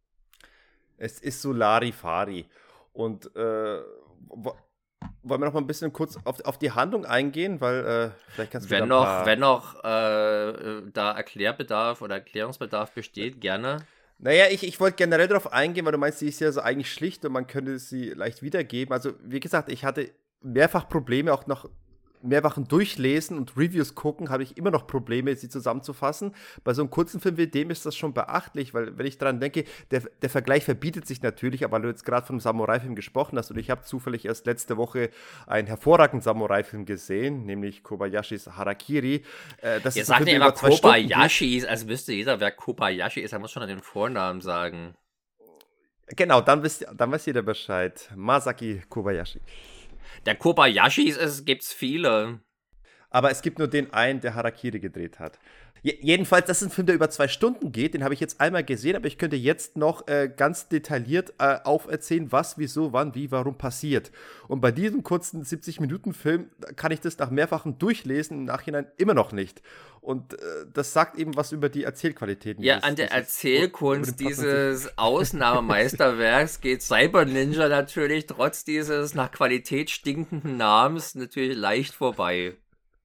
Es ist so Larifari. Und äh, wo, wollen wir noch mal ein bisschen kurz auf, auf die Handlung eingehen, weil äh, vielleicht kannst du Wenn da ein noch, paar... wenn noch äh, da Erklärbedarf oder Erklärungsbedarf besteht, gerne. Naja, ich, ich wollte generell darauf eingehen, weil du meinst, sie ist ja so eigentlich schlicht und man könnte sie leicht wiedergeben. Also, wie gesagt, ich hatte mehrfach Probleme, auch nach mehrfachen Durchlesen und Reviews gucken, habe ich immer noch Probleme, sie zusammenzufassen. Bei so einem kurzen Film wie dem ist das schon beachtlich, weil, wenn ich daran denke, der, der Vergleich verbietet sich natürlich, aber weil du jetzt gerade von einem Samurai-Film gesprochen hast und ich habe zufällig erst letzte Woche einen hervorragenden Samurai-Film gesehen, nämlich Kobayashis Harakiri. Äh, das Ihr ist ein sagt Film, ja der immer über zwei Stunden geht. Kobayashi, als wüsste jeder, wer Kobayashi ist. Er muss schon an den Vornamen sagen. Genau, dann wisst, dann weiß jeder Bescheid. Masaki Kobayashi. Der Kobayashis es gibt's viele. Aber es gibt nur den einen, der Harakiri gedreht hat. Je- jedenfalls, das ist ein Film, der über zwei Stunden geht. Den habe ich jetzt einmal gesehen, aber ich könnte jetzt noch äh, ganz detailliert äh, auferzählen, was, wieso, wann, wie, warum passiert. Und bei diesem kurzen siebzig-Minuten-Film kann ich das nach mehrfachem Durchlesen im Nachhinein immer noch nicht. Und äh, das sagt eben was über die Erzählqualitäten. Ja, dieses- an der dieses- Erzählkunst über den Plot an sich. dieses Ausnahmemeisterwerks geht Cyber Ninja natürlich trotz dieses nach Qualität stinkenden Namens natürlich leicht vorbei.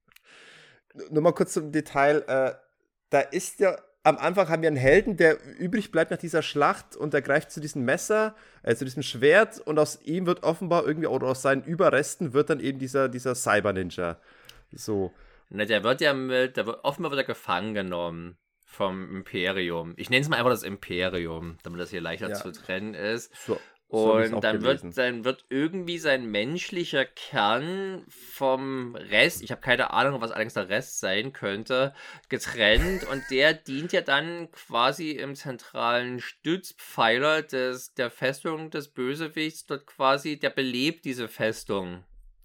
Nur mal kurz zum Detail. Äh, da ist ja, am Anfang haben wir einen Helden, der übrig bleibt nach dieser Schlacht und der greift zu diesem Messer, äh, zu diesem Schwert und aus ihm wird offenbar irgendwie, oder aus seinen Überresten wird dann eben dieser, dieser Cyber-Ninja. So. Ne, der wird ja mit, der wird, offenbar wird er gefangen genommen vom Imperium. Ich nenne es mal einfach das Imperium, damit das hier leichter Ja. zu trennen ist. So. so hab ich's Und auch dann wird, gelesen. dann wird irgendwie sein menschlicher Kern vom Rest, ich habe keine Ahnung, was allerdings der Rest sein könnte, getrennt. Und der dient ja dann quasi im zentralen Stützpfeiler des, der Festung des Bösewichts. Dort quasi, der belebt diese Festung.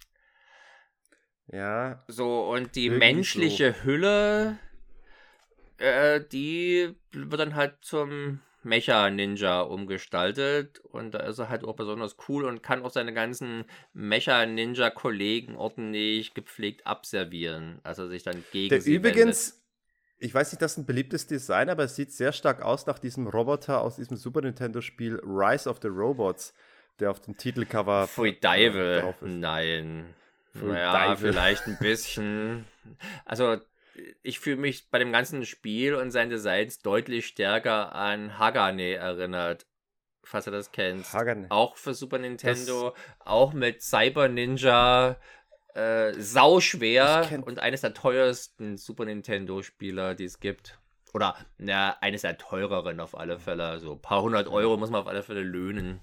Ja, So, und die Irgendwie menschliche Hülle, äh, die wird dann halt zum Mecha-Ninja umgestaltet. Und da ist er halt auch besonders cool und kann auch seine ganzen Mecha-Ninja-Kollegen ordentlich gepflegt abservieren. Also sich dann gegen der sie übrigens, ich weiß nicht, das ist ein beliebtes Design, aber es sieht sehr stark aus nach diesem Roboter aus diesem Super Nintendo-Spiel Rise of the Robots. der auf dem Titelcover Pfui Deivel, drauf ist. Nein. Pfui naja, Deivel. Vielleicht ein bisschen. Also, ich fühle mich bei dem ganzen Spiel und seinen Designs deutlich stärker an Hagane erinnert. Falls ihr das kennt. Hagane. Auch für Super Nintendo, das auch mit Cyber Ninja. Äh, sauschwer und eines der teuersten Super Nintendo-Spieler, die es gibt. Oder, na, eines der teureren auf alle Fälle. So ein paar hundert Euro muss man auf alle Fälle löhnen.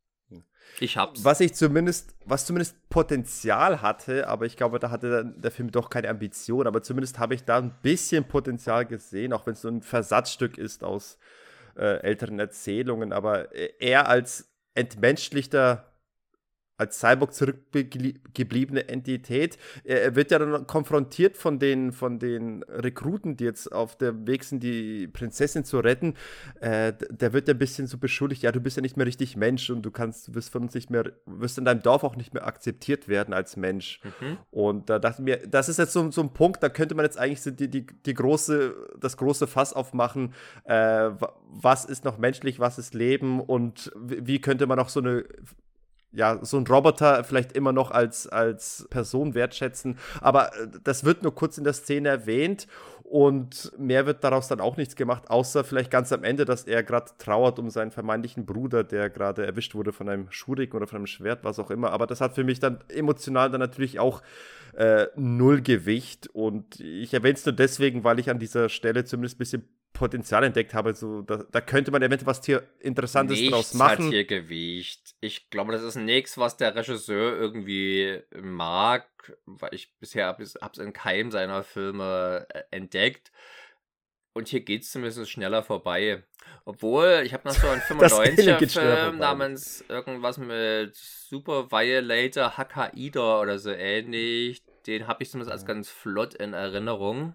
Ich hab's. Was ich zumindest, was zumindest Potenzial hatte, aber ich glaube, da hatte der Film doch keine Ambition, aber zumindest habe ich da ein bisschen Potenzial gesehen, auch wenn es so ein Versatzstück ist aus äh, älteren Erzählungen, aber er als entmenschlichter als Cyborg zurückgebliebene Entität. Er wird ja dann konfrontiert von den, von den Rekruten, die jetzt auf der Weg sind, die Prinzessin zu retten. Äh, der wird ja ein bisschen so beschuldigt, ja, du bist ja nicht mehr richtig Mensch und du kannst, du wirst von uns nicht mehr, wirst in deinem Dorf auch nicht mehr akzeptiert werden als Mensch. Mhm. Und da dachte ich mir, das ist jetzt so, so ein Punkt, da könnte man jetzt eigentlich so die, die, die große, das große Fass aufmachen, äh, was ist noch menschlich, was ist Leben und wie könnte man auch so eine ja, so ein Roboter vielleicht immer noch als, als Person wertschätzen. Aber das wird nur kurz in der Szene erwähnt und mehr wird daraus dann auch nichts gemacht, außer vielleicht ganz am Ende, dass er gerade trauert um seinen vermeintlichen Bruder, der gerade erwischt wurde von einem Schuriken oder von einem Schwert, was auch immer. Aber das hat für mich dann emotional dann natürlich auch äh, null Gewicht. Und ich erwähne es nur deswegen, weil ich an dieser Stelle zumindest ein bisschen Potenzial entdeckt habe, so, da, da könnte man eventuell was hier Interessantes nichts draus machen. Hat hier Gewicht. Ich glaube, das ist nichts, was der Regisseur irgendwie mag, weil ich bisher habe es in keinem seiner Filme entdeckt. Und hier geht es zumindest schneller vorbei. Obwohl, ich habe noch so einen fünfundneunziger-Film namens irgendwas mit Super Violator Hakaida oder so ähnlich. Den habe ich zumindest als ganz flott in Erinnerung.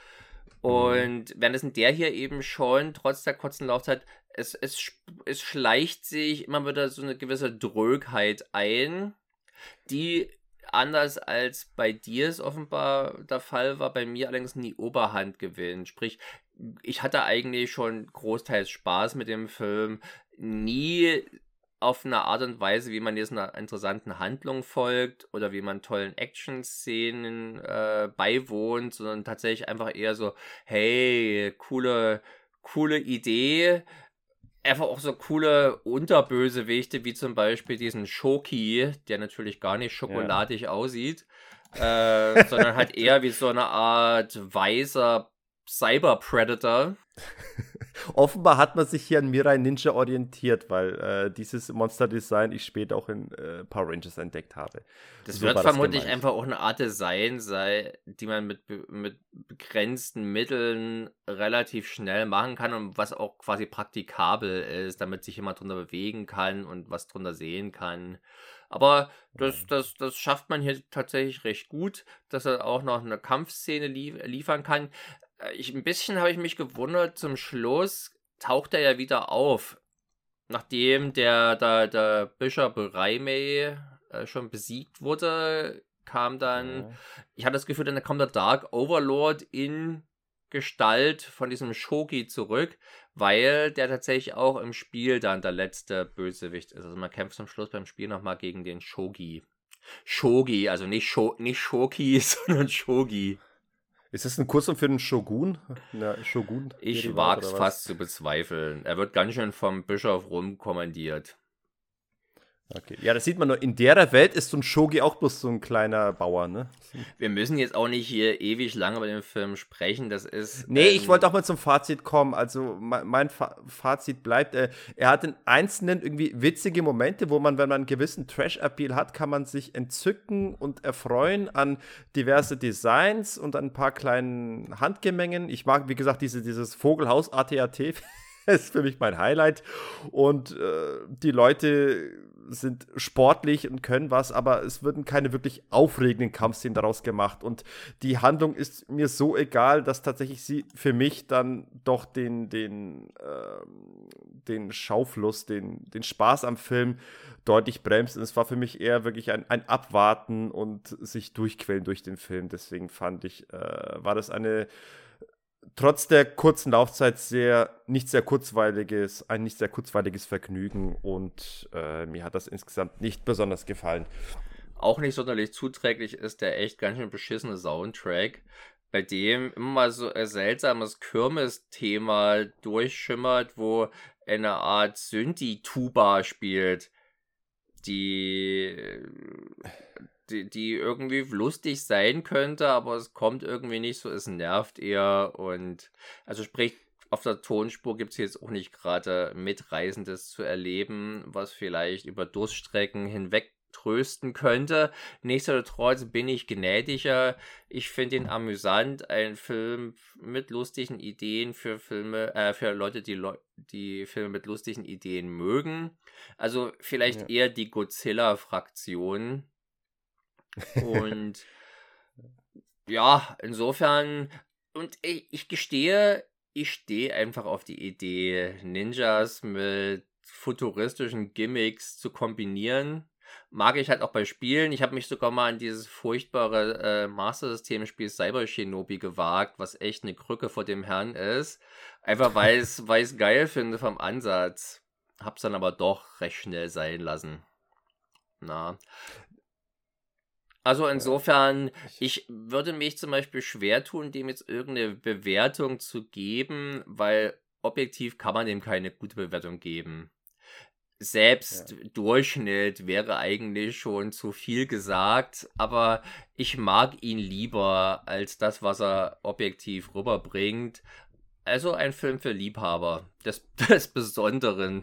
Und währenddessen der hier eben schon, trotz der kurzen Laufzeit, es, es, es schleicht sich immer wieder so eine gewisse Drögheit ein, die anders als bei dir es offenbar der Fall war, bei mir allerdings nie Oberhand gewinnt. Sprich, ich hatte eigentlich schon großteils Spaß mit dem Film, nie auf eine Art und Weise, wie man jetzt einer interessanten Handlung folgt oder wie man tollen Action-Szenen äh, beiwohnt, sondern tatsächlich einfach eher so, hey, coole, coole Idee, einfach auch so coole Unterbösewichte, wie zum Beispiel diesen Shoki, der natürlich gar nicht schokoladig ja. aussieht, äh, sondern halt eher wie so eine Art weißer Cyber-Predator. Offenbar hat man sich hier an Mirai Ninja orientiert, weil äh, dieses Monster-Design ich später auch in äh, Power Rangers entdeckt habe. Das so wird vermutlich das einfach auch eine Art Design sein, die man mit, mit begrenzten Mitteln relativ schnell machen kann und was auch quasi praktikabel ist, damit sich jemand drunter bewegen kann und was drunter sehen kann. Aber das, das, das schafft man hier tatsächlich recht gut, dass er auch noch eine Kampfszene lief- liefern kann. Ich, ein bisschen habe ich mich gewundert, zum Schluss taucht er ja wieder auf. Nachdem der, der, der Bishop Raimei äh, schon besiegt wurde, kam dann, ja. ich hatte das Gefühl, dann kommt der Dark Overlord in Gestalt von diesem Shogi zurück, weil der tatsächlich auch im Spiel dann der letzte Bösewicht ist. Also man kämpft zum Schluss beim Spiel nochmal gegen den Shogi. Shogi, also nicht, Sho- nicht Shoki, sondern Shogi. Ist das ein Kurzum für den Shogun? Ja, Shogun? Ich wag's fast zu bezweifeln. Er wird ganz schön vom Bischof rumkommandiert. Okay. Ja, das sieht man nur. In der Welt ist so ein Shogi auch bloß so ein kleiner Bauer, ne? Wir müssen jetzt auch nicht hier ewig lange über den Film sprechen. Das ist. Nee, ähm, ich wollte auch mal zum Fazit kommen. Also, mein Fa- Fazit bleibt, äh, er hat in einzelnen irgendwie witzige Momente, wo man, wenn man einen gewissen Trash-Appeal hat, kann man sich entzücken und erfreuen an diverse Designs und an ein paar kleinen Handgemengen. Ich mag, wie gesagt, diese, dieses Vogelhaus A T A T. ist für mich mein Highlight. Und äh, die Leute sind sportlich und können was, aber es würden keine wirklich aufregenden Kampfszenen daraus gemacht. Und die Handlung ist mir so egal, dass tatsächlich sie für mich dann doch den, den, äh, den Schaufluss, den, den Spaß am Film deutlich bremst. Und es war für mich eher wirklich ein, ein Abwarten und sich durchquellen durch den Film. Deswegen fand ich, äh, war das eine trotz der kurzen Laufzeit sehr, nicht sehr kurzweiliges, ein nicht sehr kurzweiliges Vergnügen und äh, mir hat das insgesamt nicht besonders gefallen. Auch nicht sonderlich zuträglich ist der echt ganz schön beschissene Soundtrack, bei dem immer mal so ein seltsames Kirmes-Thema durchschimmert, wo eine Art Synthi-Tuba spielt, die, die, die irgendwie lustig sein könnte, aber es kommt irgendwie nicht so, es nervt eher und also sprich, auf der Tonspur gibt es jetzt auch nicht gerade Mitreißendes zu erleben, was vielleicht über Durststrecken hinweg trösten könnte. Nichtsdestotrotz bin ich gnädiger. Ich finde ihn amüsant. Ein Film mit lustigen Ideen für Filme, äh, für Leute, die, Leu- die Filme mit lustigen Ideen mögen. Also vielleicht Ja. eher die Godzilla-Fraktion. Und ja, insofern, und ich, ich gestehe, ich stehe einfach auf die Idee, Ninjas mit futuristischen Gimmicks zu kombinieren. Mag ich halt auch bei Spielen. Ich habe mich sogar mal an dieses furchtbare äh, Master System-Spiel Cyber Shinobi gewagt, was echt eine Krücke vor dem Herrn ist. Einfach weil ich es geil finde vom Ansatz. Hab's dann aber doch recht schnell sein lassen. Na. Also insofern, ich würde mich zum Beispiel schwer tun, dem jetzt irgendeine Bewertung zu geben, weil objektiv kann man dem keine gute Bewertung geben. Selbst Ja. Durchschnitt wäre eigentlich schon zu viel gesagt, aber ich mag ihn lieber als das, was er objektiv rüberbringt. Also ein Film für Liebhaber des, des Besonderen.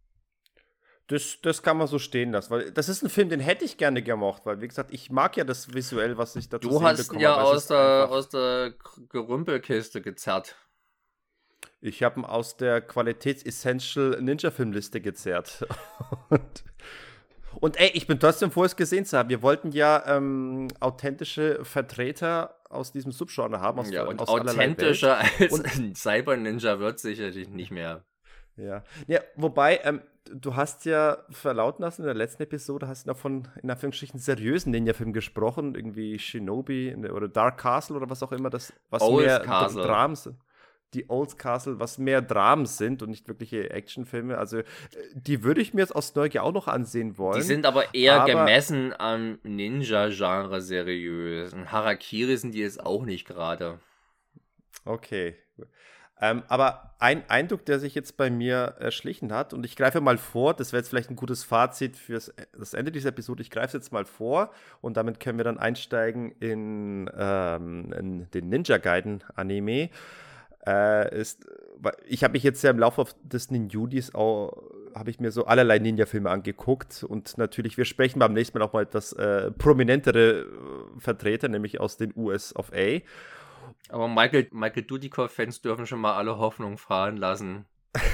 Das, das kann man so stehen lassen, weil das ist ein Film, den hätte ich gerne gemocht, weil, wie gesagt, ich mag ja das visuell, was ich dazu Du sehen hast ihn bekomme. ja aber es aus ist der, einfach, aus der Gerümpelkiste gezerrt. ich habe ihn aus der Qualitäts-Essential-Ninja-Filmliste gezerrt. und, und ey, ich bin trotzdem froh, es gesehen zu haben. Wir wollten ja ähm, authentische Vertreter aus diesem Subgenre haben, aus, Ja, und aus allerlei Welt. authentischer als Und- ein Cyber Ninja wird sicherlich nicht mehr. Ja, ja wobei, ähm, du hast ja verlauten lassen in der letzten Episode, hast du noch von, in Anführungsstrichen, seriösen Ninja-Filmen gesprochen, irgendwie Shinobi in der- oder Dark Castle oder was auch immer, das, was Old mehr Castle. Dr- Dramen sind. Die Old Castle, was mehr Dramen sind und nicht wirkliche Actionfilme. Also, äh, die würde ich mir jetzt aus Neugier auch noch ansehen wollen. Die sind aber eher aber- gemessen am Ninja-Genre seriös. Und Harakiri sind die jetzt auch nicht gerade. Okay. Ähm, aber ein Eindruck, der sich jetzt bei mir erschlichen hat, und ich greife mal vor, das wäre jetzt vielleicht ein gutes Fazit für das Ende dieser Episode, ich greife es jetzt mal vor und damit können wir dann einsteigen in, ähm, in den Ninja Gaiden Anime. Äh, ist, ich habe mich jetzt ja im Laufe des Ninjudis auch, habe ich mir so allerlei Ninja-Filme angeguckt und natürlich, wir sprechen beim nächsten Mal auch mal etwas äh, prominentere äh, Vertreter, nämlich aus den U S of A. Aber Michael, Michael Dudikoff-Fans dürfen schon mal alle Hoffnung fahren lassen.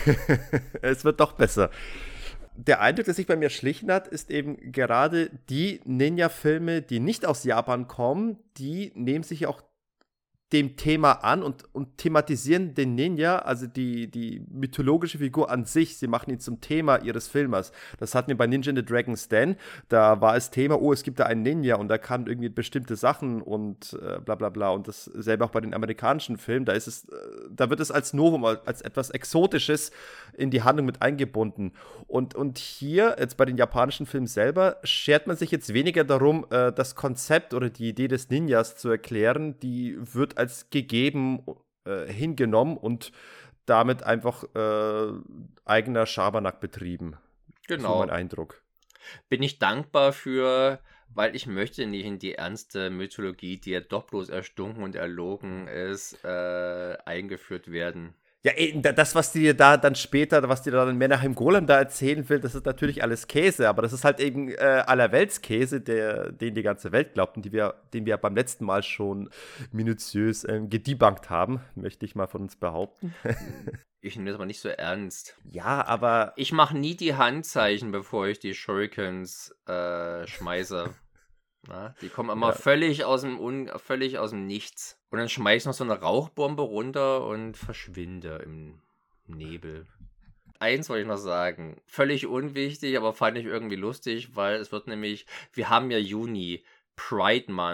Es wird doch besser. Der Eindruck, der sich bei mir schlichen hat, ist eben gerade die Ninja-Filme, die nicht aus Japan kommen, die nehmen sich auch dem Thema an und, und thematisieren den Ninja, also die, die mythologische Figur an sich. Sie machen ihn zum Thema ihres Filmers. Das hatten wir bei Ninja in the Dragon's Den. Da war es Thema, oh, es gibt da einen Ninja und da kamen irgendwie bestimmte Sachen und äh, bla bla bla. Und dasselbe auch bei den amerikanischen Filmen. Da ist es, äh, da wird es als Novum, als etwas Exotisches in die Handlung mit eingebunden. Und, und hier, jetzt bei den japanischen Filmen selber, schert man sich jetzt weniger darum, äh, das Konzept oder die Idee des Ninjas zu erklären. Die wird als gegeben äh, hingenommen und damit einfach äh, eigener Schabernack betrieben. Genau. So mein Eindruck. Bin ich dankbar für, weil ich möchte nicht in die ernste Mythologie, die ja doch bloß erstunken und erlogen ist, äh, eingeführt werden. Ja, eben, das, was dir da dann später, was dir da dann Menahem Golem da erzählen will, das ist natürlich alles Käse, aber das ist halt eben äh, allerweltskäse, der, den die ganze Welt glaubt und die wir, den wir beim letzten Mal schon minutiös ähm, gedebunked haben, möchte ich mal von uns behaupten. Ich nehme das aber nicht so ernst. Ja, aber Ich mache nie die Handzeichen, bevor ich die Shurikens äh, schmeiße. Na, die kommen immer Ja. völlig aus dem Un völlig aus dem Nichts. Und dann schmeiß ich noch so eine Rauchbombe runter und verschwinde im Nebel. Eins wollte ich noch sagen. Völlig unwichtig, aber fand ich irgendwie lustig, weil es wird nämlich, wir haben ja Juni, Pride Month.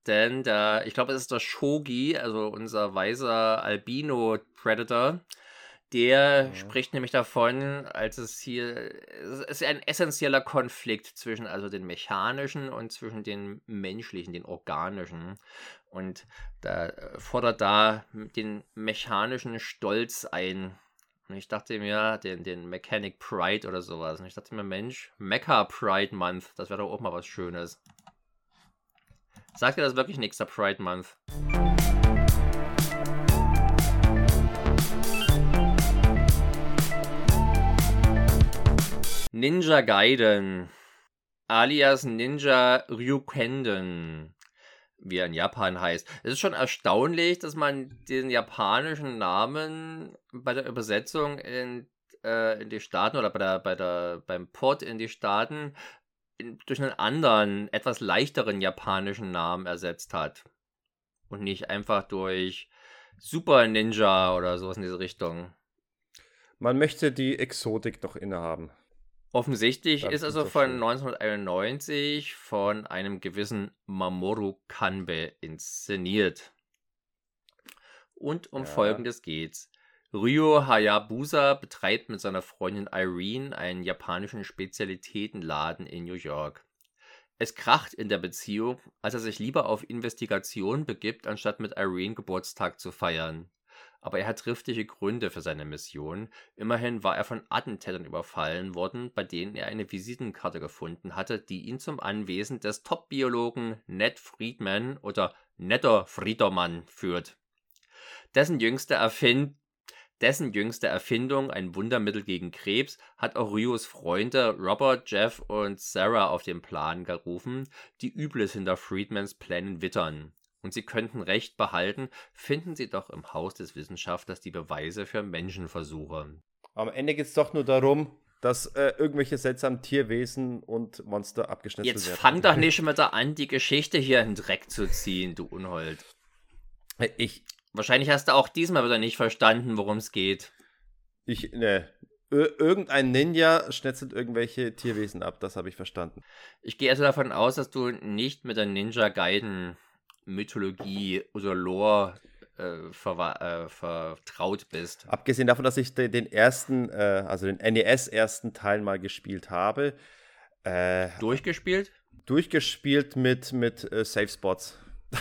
denn der, ich glaube, es ist der Shogi, also unser weißer Albino-Predator, der Mhm. spricht nämlich davon, als es hier, es ist ein essentieller Konflikt zwischen also den mechanischen und zwischen den menschlichen, den organischen. Und da äh, fordert da den mechanischen Stolz ein. Und ich dachte mir, den, den Mechanic Pride oder sowas. Und ich dachte mir, Mensch, Mecha Pride Month, das wäre doch auch mal was Schönes. Sagt ihr das wirklich nächster Pride Month? Ninja Gaiden, alias Ninja Ryukenden, wie er in Japan heißt. Es ist schon erstaunlich, dass man den japanischen Namen bei der Übersetzung in, äh, in die Staaten oder bei der, bei der, beim Port in die Staaten in, durch einen anderen, etwas leichteren japanischen Namen ersetzt hat. Und nicht einfach durch Super Ninja oder sowas in diese Richtung. Man möchte die Exotik noch innehaben. Offensichtlich Das ist ist also doch von schön. neunzehnhunderteinundneunzig von einem gewissen Mamoru Kanbe inszeniert. Und um Ja. Folgendes geht's. Ryo Hayabusa betreibt mit seiner Freundin Irene einen japanischen Spezialitätenladen in New York. Es kracht in der Beziehung, als er sich lieber auf Investigation begibt, anstatt mit Irene Geburtstag zu feiern. Aber er hat triftige Gründe für seine Mission. Immerhin war er von Attentätern überfallen worden, bei denen er eine Visitenkarte gefunden hatte, die ihn zum Anwesen des Top-Biologen Ned Friedman oder Netter Friedermann führt. Dessen jüngste, Erfind dessen jüngste Erfindung, ein Wundermittel gegen Krebs, hat auch Ryos Freunde Robert, Jeff und Sarah auf den Plan gerufen, die Übles hinter Friedmans Plänen wittern. Und sie könnten Recht behalten, finden sie doch im Haus des Wissenschaftlers die Beweise für Menschenversuche. Am Ende geht es doch nur darum, dass äh, irgendwelche seltsamen Tierwesen und Monster abgeschnetzelt Jetzt werden. fang doch nicht schon wieder an, die Geschichte hier in den Dreck zu ziehen, du Unhold. Ich, Wahrscheinlich hast du auch diesmal wieder nicht verstanden, worum es geht. ich, ne. Ir- Irgendein Ninja schnetzelt irgendwelche Tierwesen ab, das habe ich verstanden. Ich gehe also davon aus, dass du nicht mit der Ninja Gaiden Mythologie oder Lore äh, verwa- äh, vertraut bist. Abgesehen davon, dass ich de- den ersten, äh, also den N E S-ersten Teil mal gespielt habe, äh, Durchgespielt? durchgespielt mit, mit äh, Safe Spots.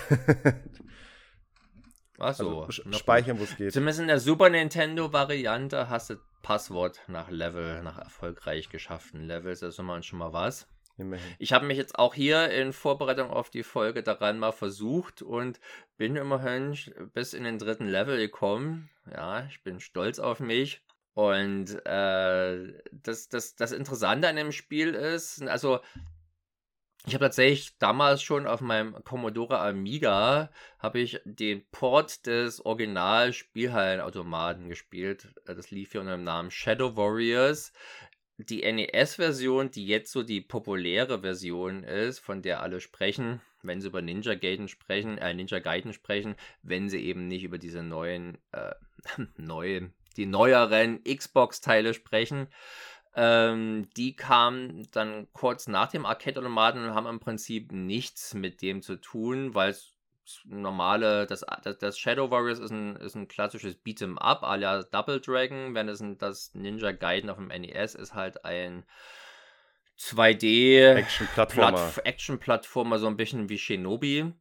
Achso. Also sch- speichern, wo es geht. Zumindest in der Super Nintendo-Variante hast du Passwort nach Level, nach erfolgreich geschafften Levels. Das ist immer schon mal was. Immerhin. Ich habe mich jetzt auch hier in Vorbereitung auf die Folge daran mal versucht und bin immerhin bis in den dritten Level gekommen. Ja, ich bin stolz auf mich. Und äh, das, das, das Interessante an dem Spiel ist, also ich habe tatsächlich damals schon auf meinem Commodore Amiga habe ich den Port des Original-Spielhallenautomaten gespielt. Das lief hier unter dem Namen Shadow Warriors. Die N E S-Version, die jetzt so die populäre Version ist, von der alle sprechen, wenn sie über Ninja Gaiden sprechen, äh, Ninja Gaiden sprechen, wenn sie eben nicht über diese neuen, äh, neuen, die neueren Xbox-Teile sprechen. Ähm, die kamen dann kurz nach dem Arcade-Automaten und haben im Prinzip nichts mit dem zu tun, weil es normale, das, das, das Shadow Warriors ist ein, ist ein klassisches Beat'em Up à la Double Dragon, während es ein, das Ninja Gaiden auf dem N E S ist halt ein zwei D Action-Plattformer. Platt, Action-Plattformer, so ein bisschen wie Shinobi.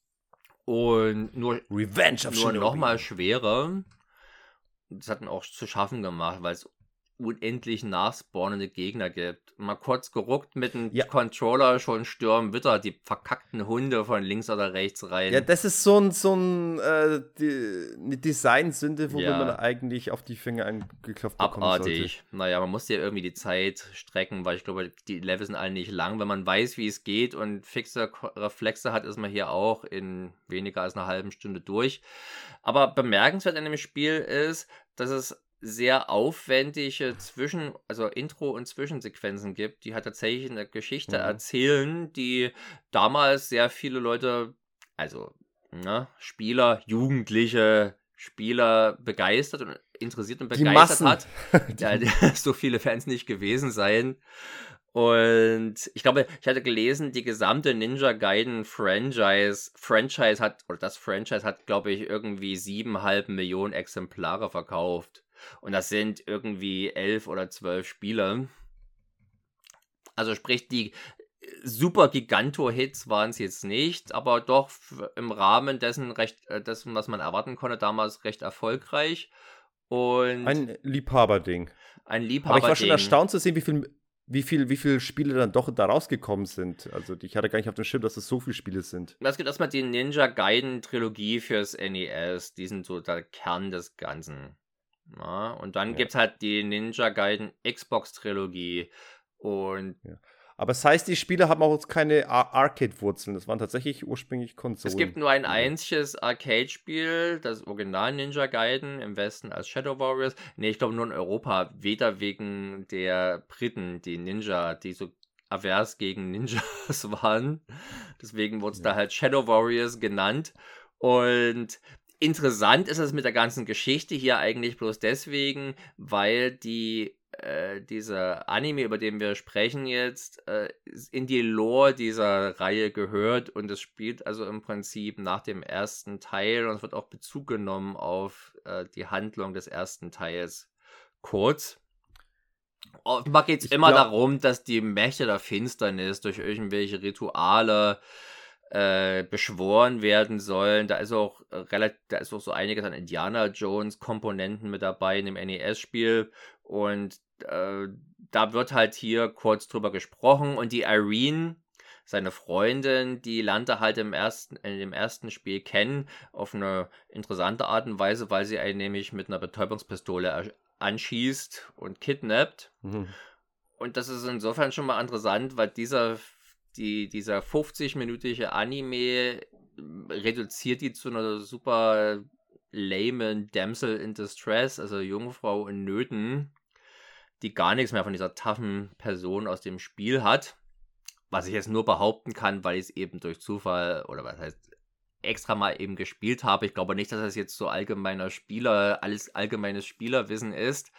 Und nur, Revenge of nur Shinobi. nochmal schwerer. Das hat mir auch zu schaffen gemacht, weil es unendlich nachspawnende Gegner gibt. Mal kurz geruckt mit dem Ja. Controller, schon stürmen wieder die verkackten Hunde von links oder rechts rein. Ja, das ist so ein, so ein äh, die, eine Designsünde, wo Ja. man eigentlich auf die Finger angeklopft bekommen Abartig. Naja, man muss ja irgendwie die Zeit strecken, weil ich glaube, die Level sind alle nicht lang. Wenn man weiß, wie es geht und fixe Ko- Reflexe hat, ist man hier auch in weniger als einer halben Stunde durch. Aber bemerkenswert an dem Spiel ist, dass es sehr aufwendige Zwischen-, also Intro- und Zwischensequenzen gibt, die halt tatsächlich eine Geschichte Mhm. erzählen, die damals sehr viele Leute, also ne, Spieler, Jugendliche, Spieler begeistert und interessiert und Die begeistert Massen. hat. Ja, so viele Fans nicht gewesen sein. Und ich glaube, ich hatte gelesen, die gesamte Ninja Gaiden Franchise, Franchise hat, oder das Franchise hat, glaube ich, irgendwie siebeneinhalb Millionen Exemplare verkauft. Und das sind irgendwie elf oder zwölf Spiele. Also sprich, die super Giganto-Hits waren es jetzt nicht, aber doch im Rahmen dessen, recht, dessen, was man erwarten konnte, damals recht erfolgreich. Und ein Liebhaberding. Ein Liebhaberding. Aber ich war schon erstaunt zu sehen, wie viel, wie viel, wie viele Spiele dann doch da rausgekommen sind. Also ich hatte gar nicht auf dem Schirm, dass es so viele Spiele sind. Es gibt erstmal die Ninja Gaiden Trilogie fürs N E S. Die sind so der Kern des Ganzen. Ja, und dann ja. gibt es halt die Ninja Gaiden Xbox Trilogie. Und ja. Aber das heißt, die Spiele haben auch keine Ar- Arcade-Wurzeln. Das waren tatsächlich ursprünglich Konsolen. Es gibt nur ein einziges Arcade-Spiel, das Original Ninja Gaiden, im Westen als Shadow Warriors. Nee, ich glaube nur in Europa. Weder wegen der Briten, die Ninja, die so avers gegen Ninjas waren. Deswegen wurde es ja. da halt Shadow Warriors genannt. Und interessant ist es mit der ganzen Geschichte hier eigentlich bloß deswegen, weil die Äh, dieser Anime, über den wir sprechen jetzt, äh, in die Lore dieser Reihe gehört und es spielt also im Prinzip nach dem ersten Teil und es wird auch Bezug genommen auf äh, die Handlung des ersten Teils. Kurz. Offenbar geht es immer glaub... darum, dass die Mächte der Finsternis durch irgendwelche Rituale äh, beschworen werden sollen. Da ist auch äh, relativ, da ist auch so einiges an Indiana Jones Komponenten mit dabei in dem N E S-Spiel und äh, da wird halt hier kurz drüber gesprochen und die Irene, seine Freundin, die lernt er halt im ersten, in dem ersten Spiel kennen, auf eine interessante Art und Weise, weil sie einen nämlich mit einer Betäubungspistole anschießt und kidnappt. Mhm. Und das ist insofern schon mal interessant, weil dieser Die, dieser fünfzig-minütige Anime reduziert die zu einer super lamen Damsel in Distress, also Jungfrau in Nöten, die gar nichts mehr von dieser toughen Person aus dem Spiel hat. Was ich jetzt nur behaupten kann, weil ich es eben durch Zufall, oder was heißt, extra mal eben gespielt habe. Ich glaube nicht, dass das jetzt so allgemeiner Spieler, alles allgemeines Spielerwissen ist.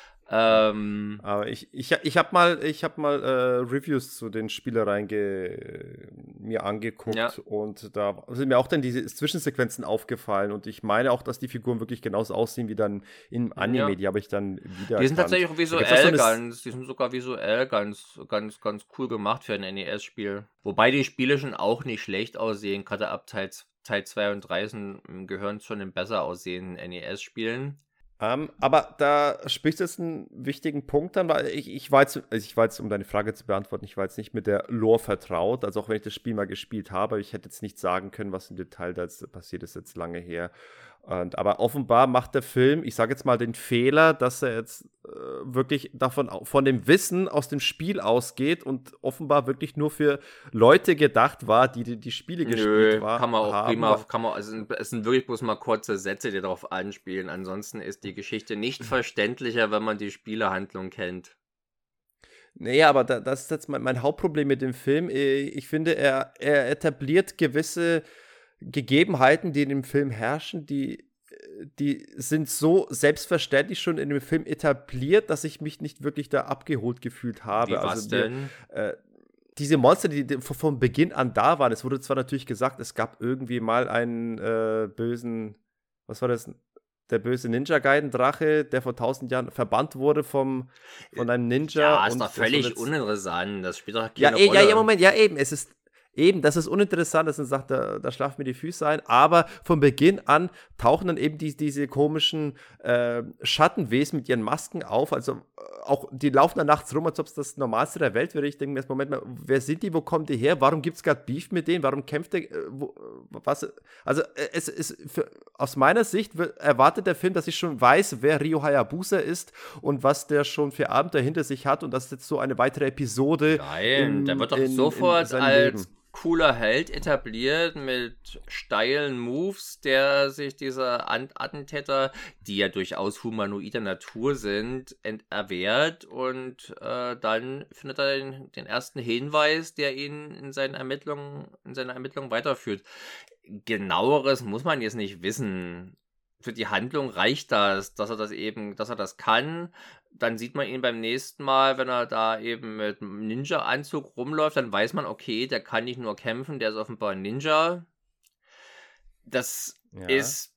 Ähm, Aber ich, ich, ich habe mal, ich hab mal äh, Reviews zu den Spielereien ge- mir angeguckt ja. und da sind mir auch dann diese Zwischensequenzen aufgefallen und ich meine auch, dass die Figuren wirklich genauso aussehen wie dann im Anime, ja. die habe ich dann wieder Die sind tatsächlich auch visuell so ganz, die sind sogar visuell ganz, ganz, ganz cool gemacht für ein N E S-Spiel. Wobei die Spiele schon auch nicht schlecht aussehen, gerade ab Teil, Teil zwei und drei sind, gehören schon in besser aussehenden N E S-Spielen. Um, aber da sprichst du jetzt einen wichtigen Punkt an, weil ich, ich, war jetzt, also ich war jetzt, um deine Frage zu beantworten, ich war jetzt nicht mit der Lore vertraut, also auch wenn ich das Spiel mal gespielt habe, ich hätte jetzt nicht sagen können, was im Detail da jetzt passiert ist, jetzt lange her. Und, aber offenbar macht der Film, ich sage jetzt mal den Fehler, dass er jetzt äh, wirklich davon, von dem Wissen aus dem Spiel ausgeht und offenbar wirklich nur für Leute gedacht war, die die, die Spiele Nö, gespielt war, kann man auch haben. prima, kann man, also es sind wirklich bloß mal kurze Sätze, die darauf anspielen. Ansonsten ist die Geschichte nicht verständlicher, wenn man die Spielehandlung kennt. Nee, aber da, das ist jetzt mein, mein Hauptproblem mit dem Film. Ich finde, er, er etabliert gewisse Gegebenheiten, die in dem Film herrschen, die, die sind so selbstverständlich schon in dem Film etabliert, dass ich mich nicht wirklich da abgeholt gefühlt habe. Wie was also denn? Wir, äh, diese Monster, die, die von Beginn an da waren, es wurde zwar natürlich gesagt, es gab irgendwie mal einen äh, bösen, was war das, der böse Ninja-Gaiden-Drache, der vor tausend Jahren verbannt wurde vom, von einem Ninja. Ja, ist doch völlig uninteressant, das spielt doch keine ja, Rolle. Ja, ja, Moment, ja eben, es ist Eben, das ist uninteressant, dass man sagt, da, da schlafen mir die Füße ein, aber von Beginn an tauchen dann eben die, diese komischen äh, Schattenwesen mit ihren Masken auf, also äh, auch, die laufen dann nachts rum, als ob es das Normalste der Welt wäre. Ich denke mir jetzt, Moment mal, wer sind die, wo kommen die her, warum gibt es gerade Beef mit denen, warum kämpft der, äh, wo, was, also äh, es ist, für, aus meiner Sicht wird, erwartet der Film, dass ich schon weiß, wer Ryo Hayabusa ist und was der schon für Abenteuer hinter sich hat und das ist jetzt so eine weitere Episode. Nein, in, der wird doch in, sofort in als Leben. Cooler Held etabliert mit steilen Moves, der sich dieser Attentäter, die ja durchaus humanoider Natur sind, ent- erwehrt und äh, dann findet er den, den ersten Hinweis, der ihn in seinen Ermittlungen, in seiner Ermittlung weiterführt. Genaueres muss man jetzt nicht wissen. für die Handlung reicht das, dass er das eben, dass er das kann. Dann sieht man ihn beim nächsten Mal, wenn er da eben mit einem Ninja-Anzug rumläuft, dann weiß man, okay, der kann nicht nur kämpfen, der ist offenbar ein Ninja. Das Ja. ist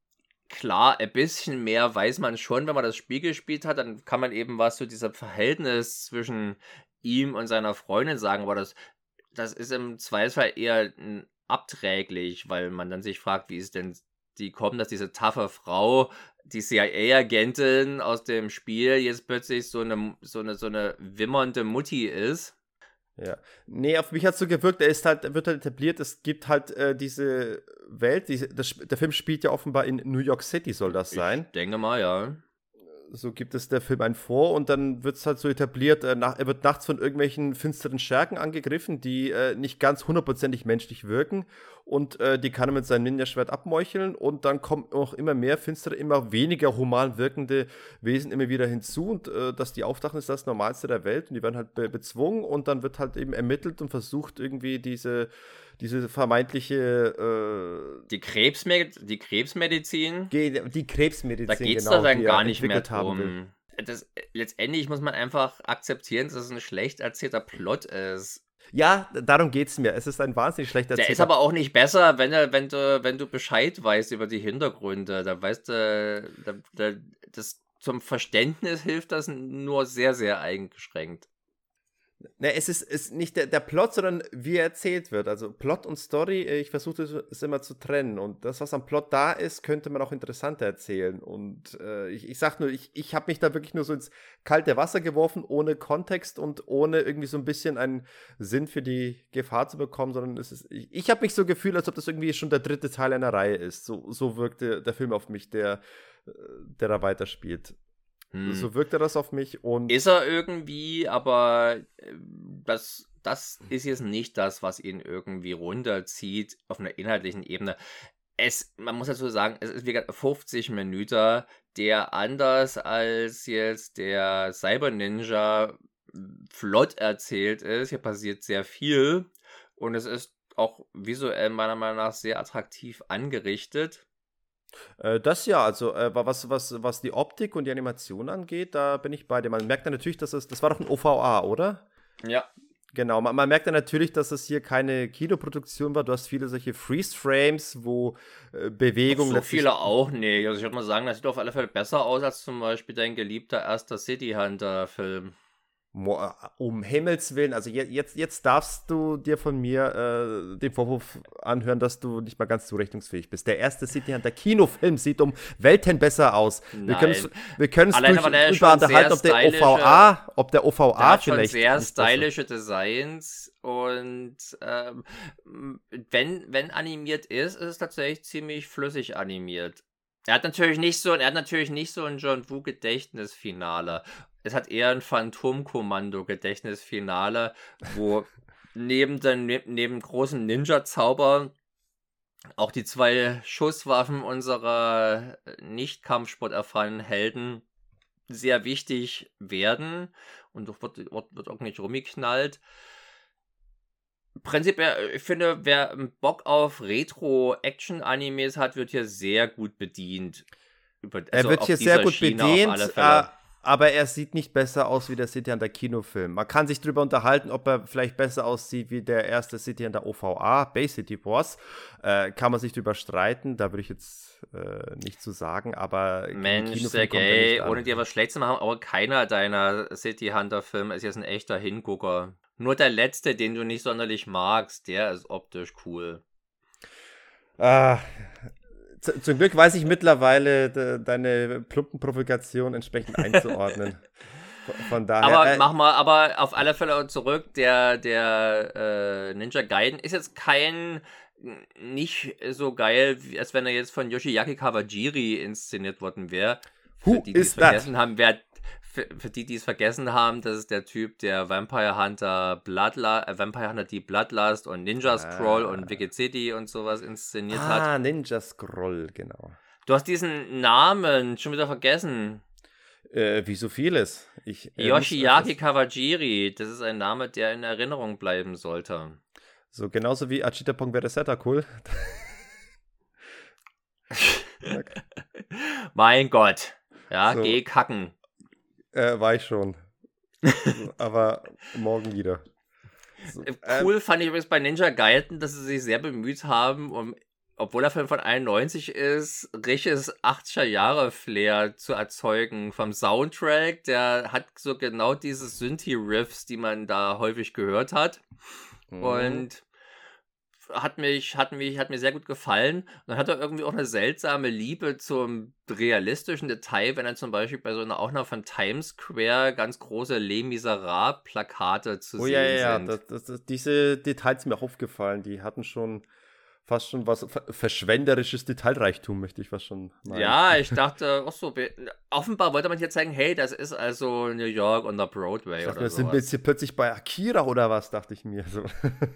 klar, ein bisschen mehr weiß man schon, wenn man das Spiel gespielt hat, dann kann man eben was zu diesem Verhältnis zwischen ihm und seiner Freundin sagen, aber das, das ist im Zweifelsfall eher mm, abträglich, weil man dann sich fragt, wie ist denn die kommen, dass diese taffe Frau, die C I A-Agentin aus dem Spiel, jetzt plötzlich so eine, so eine, so eine wimmernde Mutti ist. Ja. Nee, auf mich hat es so gewirkt, er ist halt, wird halt etabliert, es gibt halt äh, diese Welt, diese, das, der Film spielt ja offenbar in New York City, soll das sein. Ich denke mal, ja. So gibt es der Film einen vor und dann wird es halt so etabliert, äh, nach, er wird nachts von irgendwelchen finsteren Schergen angegriffen, die äh, nicht ganz hundertprozentig menschlich wirken und äh, die kann er mit seinem Ninja-Schwert abmeucheln und dann kommen auch immer mehr finstere, immer weniger human wirkende Wesen immer wieder hinzu und äh, dass die auftauchen ist das Normalste der Welt und die werden halt be- bezwungen und dann wird halt eben ermittelt und versucht irgendwie diese diese vermeintliche äh, Die, Krebsme- die Krebsmedizin, Ge- die Krebsmedizin, da geht es genau, da dann die gar er nicht mehr entwickelt haben will. drum. Das, letztendlich muss man einfach akzeptieren, dass es ein schlecht erzählter Plot ist. Ja, darum geht's mir. Es ist ein wahnsinnig schlechter Der ist aber auch nicht besser, wenn, er, wenn, du, wenn du Bescheid weißt über die Hintergründe. Da weißt du, da, da, das, zum Verständnis hilft das nur sehr, sehr eingeschränkt. Ne, es ist, ist nicht der, der Plot, sondern wie er erzählt wird. Also Plot und Story, ich versuche es immer zu trennen. Und das, was am Plot da ist, könnte man auch interessanter erzählen. Und äh, ich, ich sag nur, ich, ich habe mich da wirklich nur so ins kalte Wasser geworfen, ohne Kontext und ohne irgendwie so ein bisschen einen Sinn für die Gefahr zu bekommen, sondern es ist, ich, ich habe mich so gefühlt, als ob das irgendwie schon der dritte Teil einer Reihe ist. So, so wirkte der Film auf mich, der, der da weiterspielt. Hm. So wirkte das auf mich und Ist er irgendwie, aber das, das ist jetzt nicht das, was ihn irgendwie runterzieht auf einer inhaltlichen Ebene. Es, man muss dazu sagen, es ist wie gesagt fünfzig Minuten, der anders als jetzt der Cyber Ninja flott erzählt ist. Hier passiert sehr viel und es ist auch visuell meiner Meinung nach sehr attraktiv angerichtet. Äh, das ja, also äh, was, was, was die Optik und die Animation angeht, da bin ich bei dir. Man merkt ja natürlich, dass es, das war doch ein O V A, oder? Ja. Genau, man, man merkt ja natürlich, dass es hier keine Kinoproduktion war. Du hast viele solche Freeze-Frames, wo äh, Bewegung... So viele auch nicht. Also ich würde mal sagen, das sieht auf alle Fälle besser aus als zum Beispiel dein geliebter erster City Hunter-Film. Um Himmels Willen, also jetzt, jetzt darfst du dir von mir äh, den Vorwurf anhören, dass du nicht mal ganz zurechnungsfähig bist. Der erste City Hunter Kinofilm sieht um Welten besser aus. Wir können es wir können es drüber unterhalten, ob der O V A, ob der O V A der vielleicht hat schon sehr stylische Designs und ähm, wenn, wenn animiert ist, ist es tatsächlich ziemlich flüssig animiert. Er hat natürlich nicht so, er hat natürlich nicht so ein John Woo Gedächtnisfinale. Es hat eher ein Phantomkommando-Gedächtnisfinale, wo neben, den, neben großen Ninja-Zauber auch die zwei Schusswaffen unserer nicht-Kampfsport erfahrenen Helden sehr wichtig werden und wird, wird, wird auch nicht rumgeknallt. Prinzipiell, ich finde, wer Bock auf Retro-Action-Animes hat, wird hier sehr gut bedient. Also er wird hier sehr gut Schiene bedient, äh, aber er sieht nicht besser aus wie der City Hunter Kinofilm. Man kann sich darüber unterhalten, ob er vielleicht besser aussieht wie der erste City Hunter O V A, Bay City Wars. Äh, kann man sich drüber streiten, da würde ich jetzt äh, nicht zu sagen, aber Mensch, Sergej, ohne dir was schlecht zu machen, aber keiner deiner City Hunter Filme ist jetzt ein echter Hingucker. Nur der letzte, den du nicht sonderlich magst, der ist optisch cool. Ah, z- zum Glück weiß ich mittlerweile de- deine plumpen Provokationen entsprechend einzuordnen. von, von daher. Aber äh, mach mal, aber auf alle Fälle zurück, der, der äh, Ninja Gaiden ist jetzt kein nicht so geil, wie, als wenn er jetzt von Yoshiaki Kawajiri inszeniert worden wäre. Für die, die es vergessen haben, wer Für, für die, die es vergessen haben, das ist der Typ, der Vampire Hunter Bloodlust, äh, Vampire Hunter die Bloodlust und Ninja Scroll ah. und Wicked City und sowas inszeniert ah, hat. Ah, Ninja Scroll, genau. Du hast diesen Namen schon wieder vergessen. Äh, wie so vieles. Ich, äh, Yoshiaki Kawajiri, das ist ein Name, der in Erinnerung bleiben sollte. So, genauso wie Achita Pong Vereseta, cool. Mein Gott. Ja, So. geh kacken. Äh, war ich schon. Aber morgen wieder. So, Cool ähm, fand ich übrigens bei Ninja Gaiden, dass sie sich sehr bemüht haben, um, obwohl der Film von einundneunzig ist, richtiges achtziger-Jahre-Flair zu erzeugen. Vom Soundtrack, der hat so genau diese Synthi-Riffs, die man da häufig gehört hat. mhm. Und hat mich, hat mich, hat mir sehr gut gefallen. Und dann hat er irgendwie auch eine seltsame Liebe zum realistischen Detail, wenn er zum Beispiel bei so einer auch noch von Times Square ganz große Les Miserables Plakate zu Oh ja, ja, sehen ja. sind. Das, das, das, diese Details sind mir auch aufgefallen. Die hatten schon fast schon was ver- verschwenderisches Detailreichtum, möchte ich was schon meinen. Ja, ich dachte, ach so, wir- offenbar wollte man hier zeigen, hey, das ist also New York on the Broadway Ich dachte, oder wir sind wir jetzt sowas. hier plötzlich bei Akira oder was, dachte ich mir. So.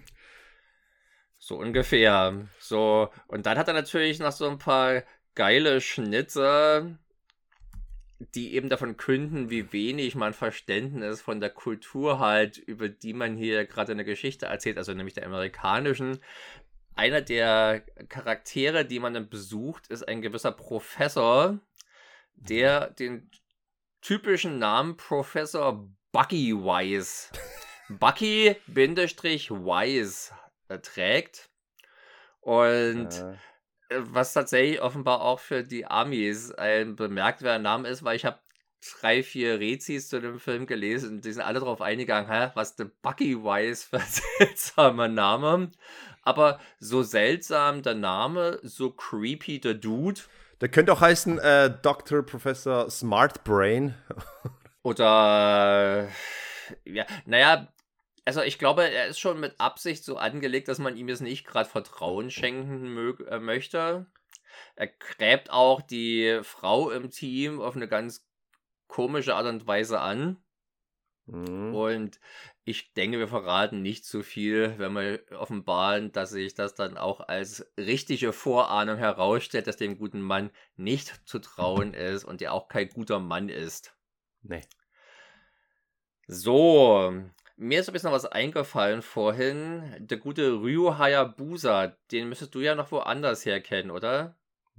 So ungefähr. So, und dann hat er natürlich noch so ein paar geile Schnitte, die eben davon künden, wie wenig man Verständnis von der Kultur hat, über die man hier gerade eine Geschichte erzählt, also nämlich der amerikanischen. Einer der Charaktere, die man dann besucht, ist ein gewisser Professor, der den typischen Namen Professor Bucky Wise, Bucky-Wise äh, trägt. Und Äh, äh, was tatsächlich offenbar auch für die Amis ein bemerkenswerter Name ist, weil ich habe drei, vier Rezis zu dem Film gelesen und die sind alle darauf eingegangen, hä, was der Bucky Wise für ein seltsamer Name. Aber so seltsam der Name, so creepy der Dude. der könnte auch heißen äh, Doktor Professor Smart Brain. Oder, ja, naja, also ich glaube, er ist schon mit Absicht so angelegt, dass man ihm jetzt nicht gerade Vertrauen schenken mö- äh, möchte. Er gräbt auch die Frau im Team auf eine ganz komische Art und Weise an. Mhm. Und ich denke, wir verraten nicht zu viel, wenn wir offenbaren, dass sich das dann auch als richtige Vorahnung herausstellt, dass dem guten Mann nicht zu trauen ist und er auch kein guter Mann ist. Nee. So, mir ist ein bisschen was eingefallen vorhin. Der gute Ryu Hayabusa, den müsstest du ja noch woanders herkennen, oder?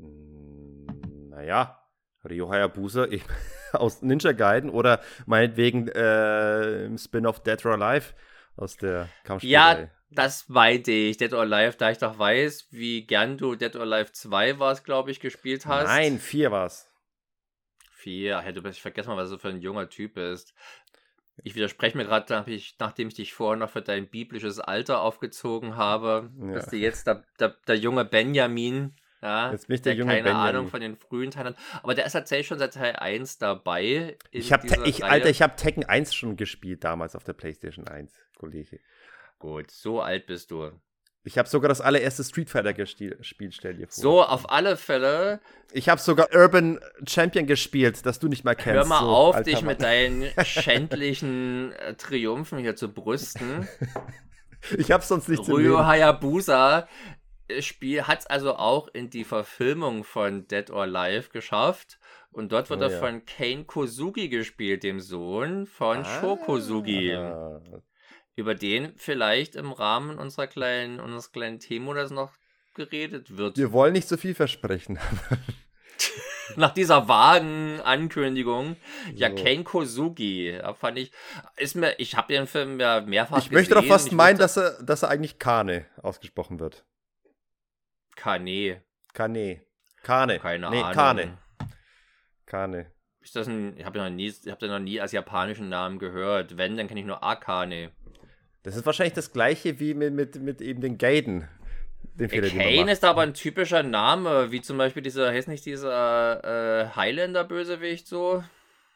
Hm, Naja, Ryo Hayabusa ich, aus Ninja Gaiden oder meinetwegen äh, im Spin-off Dead or Alive aus der Kampfspielerei. Ja, das meinte ich, Dead or Alive, da ich doch weiß, wie gern du Dead or Alive zwei war's, glaube ich, gespielt hast. Nein, vier war's. Vier, hey, du bist, ich vergesse mal, was du für ein junger Typ bist. Ich widerspreche mir gerade, nachdem ich, nachdem ich dich vorher noch für dein biblisches Alter aufgezogen habe, Ja. bist du jetzt der, der, der junge Benjamin, ja, Jetzt bin ich der junge keine Benjamin. Ahnung von den frühen Teilen hat. Aber der ist tatsächlich schon seit Teil eins dabei. In Ich hab, dieser Te- ich, Reihe. Alter, ich habe Tekken eins schon gespielt damals auf der PlayStation eins, Kollege. Gut, so alt bist du. Ich habe sogar das allererste Street Fighter gespielt, stell dir vor. So, auf alle Fälle, Ich habe sogar Urban Champion gespielt, das du nicht mal kennst. hör mal so, auf, alter dich Mann. mit deinen schändlichen äh, Triumphen hier zu brüsten. Ich habe sonst nichts im Ryo Leben. Hayabusa Spiel hat es also auch in die Verfilmung von Dead or Alive geschafft. Und dort wird Oh er ja. von Kane Kosugi gespielt, dem Sohn von Ah. Sho Kosugi. Über den vielleicht im Rahmen unserer kleinen, unseres kleinen Themenmonats noch geredet wird. Wir wollen nicht so viel versprechen. Nach dieser vagen Ankündigung. Ja, So. Kane Kosugi, da fand ich, ist mir, ich habe den Film ja mehrfach Ich möchte doch gesehen. fast Ich meinen, wusste- dass er, dass er eigentlich Kane ausgesprochen wird. Kane, Kane. Kane. keine nee, Ahnung. Kane. Kane. Ist das ein, ich habe ja noch nie, ich habe den noch nie als japanischen Namen gehört. Wenn, dann kenne ich nur Akane. Das ist wahrscheinlich das gleiche wie mit, mit, mit eben den Gaiden. Den Fehler, den man Kane macht. ist aber ein typischer Name, wie zum Beispiel dieser, heißt nicht dieser äh, Highlander-Bösewicht so?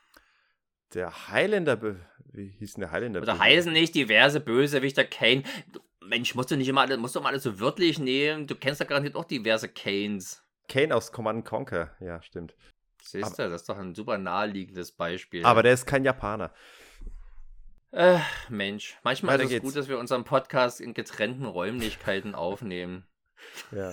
Der Highlander, be- wie hieß denn der Highlander? Oder heißen nicht diverse Bösewichter Kane? Du, Mensch, musst du nicht immer alle, musst du mal alles so wörtlich nehmen? Du kennst doch garantiert auch diverse Kanes. Kane aus Command and Conquer, ja, stimmt. Siehst du, das ist doch ein super naheliegendes Beispiel. Aber der ist kein Japaner. Äh, Mensch, manchmal Weiter ist es geht's. gut, dass wir unseren Podcast in getrennten Räumlichkeiten aufnehmen. Ja.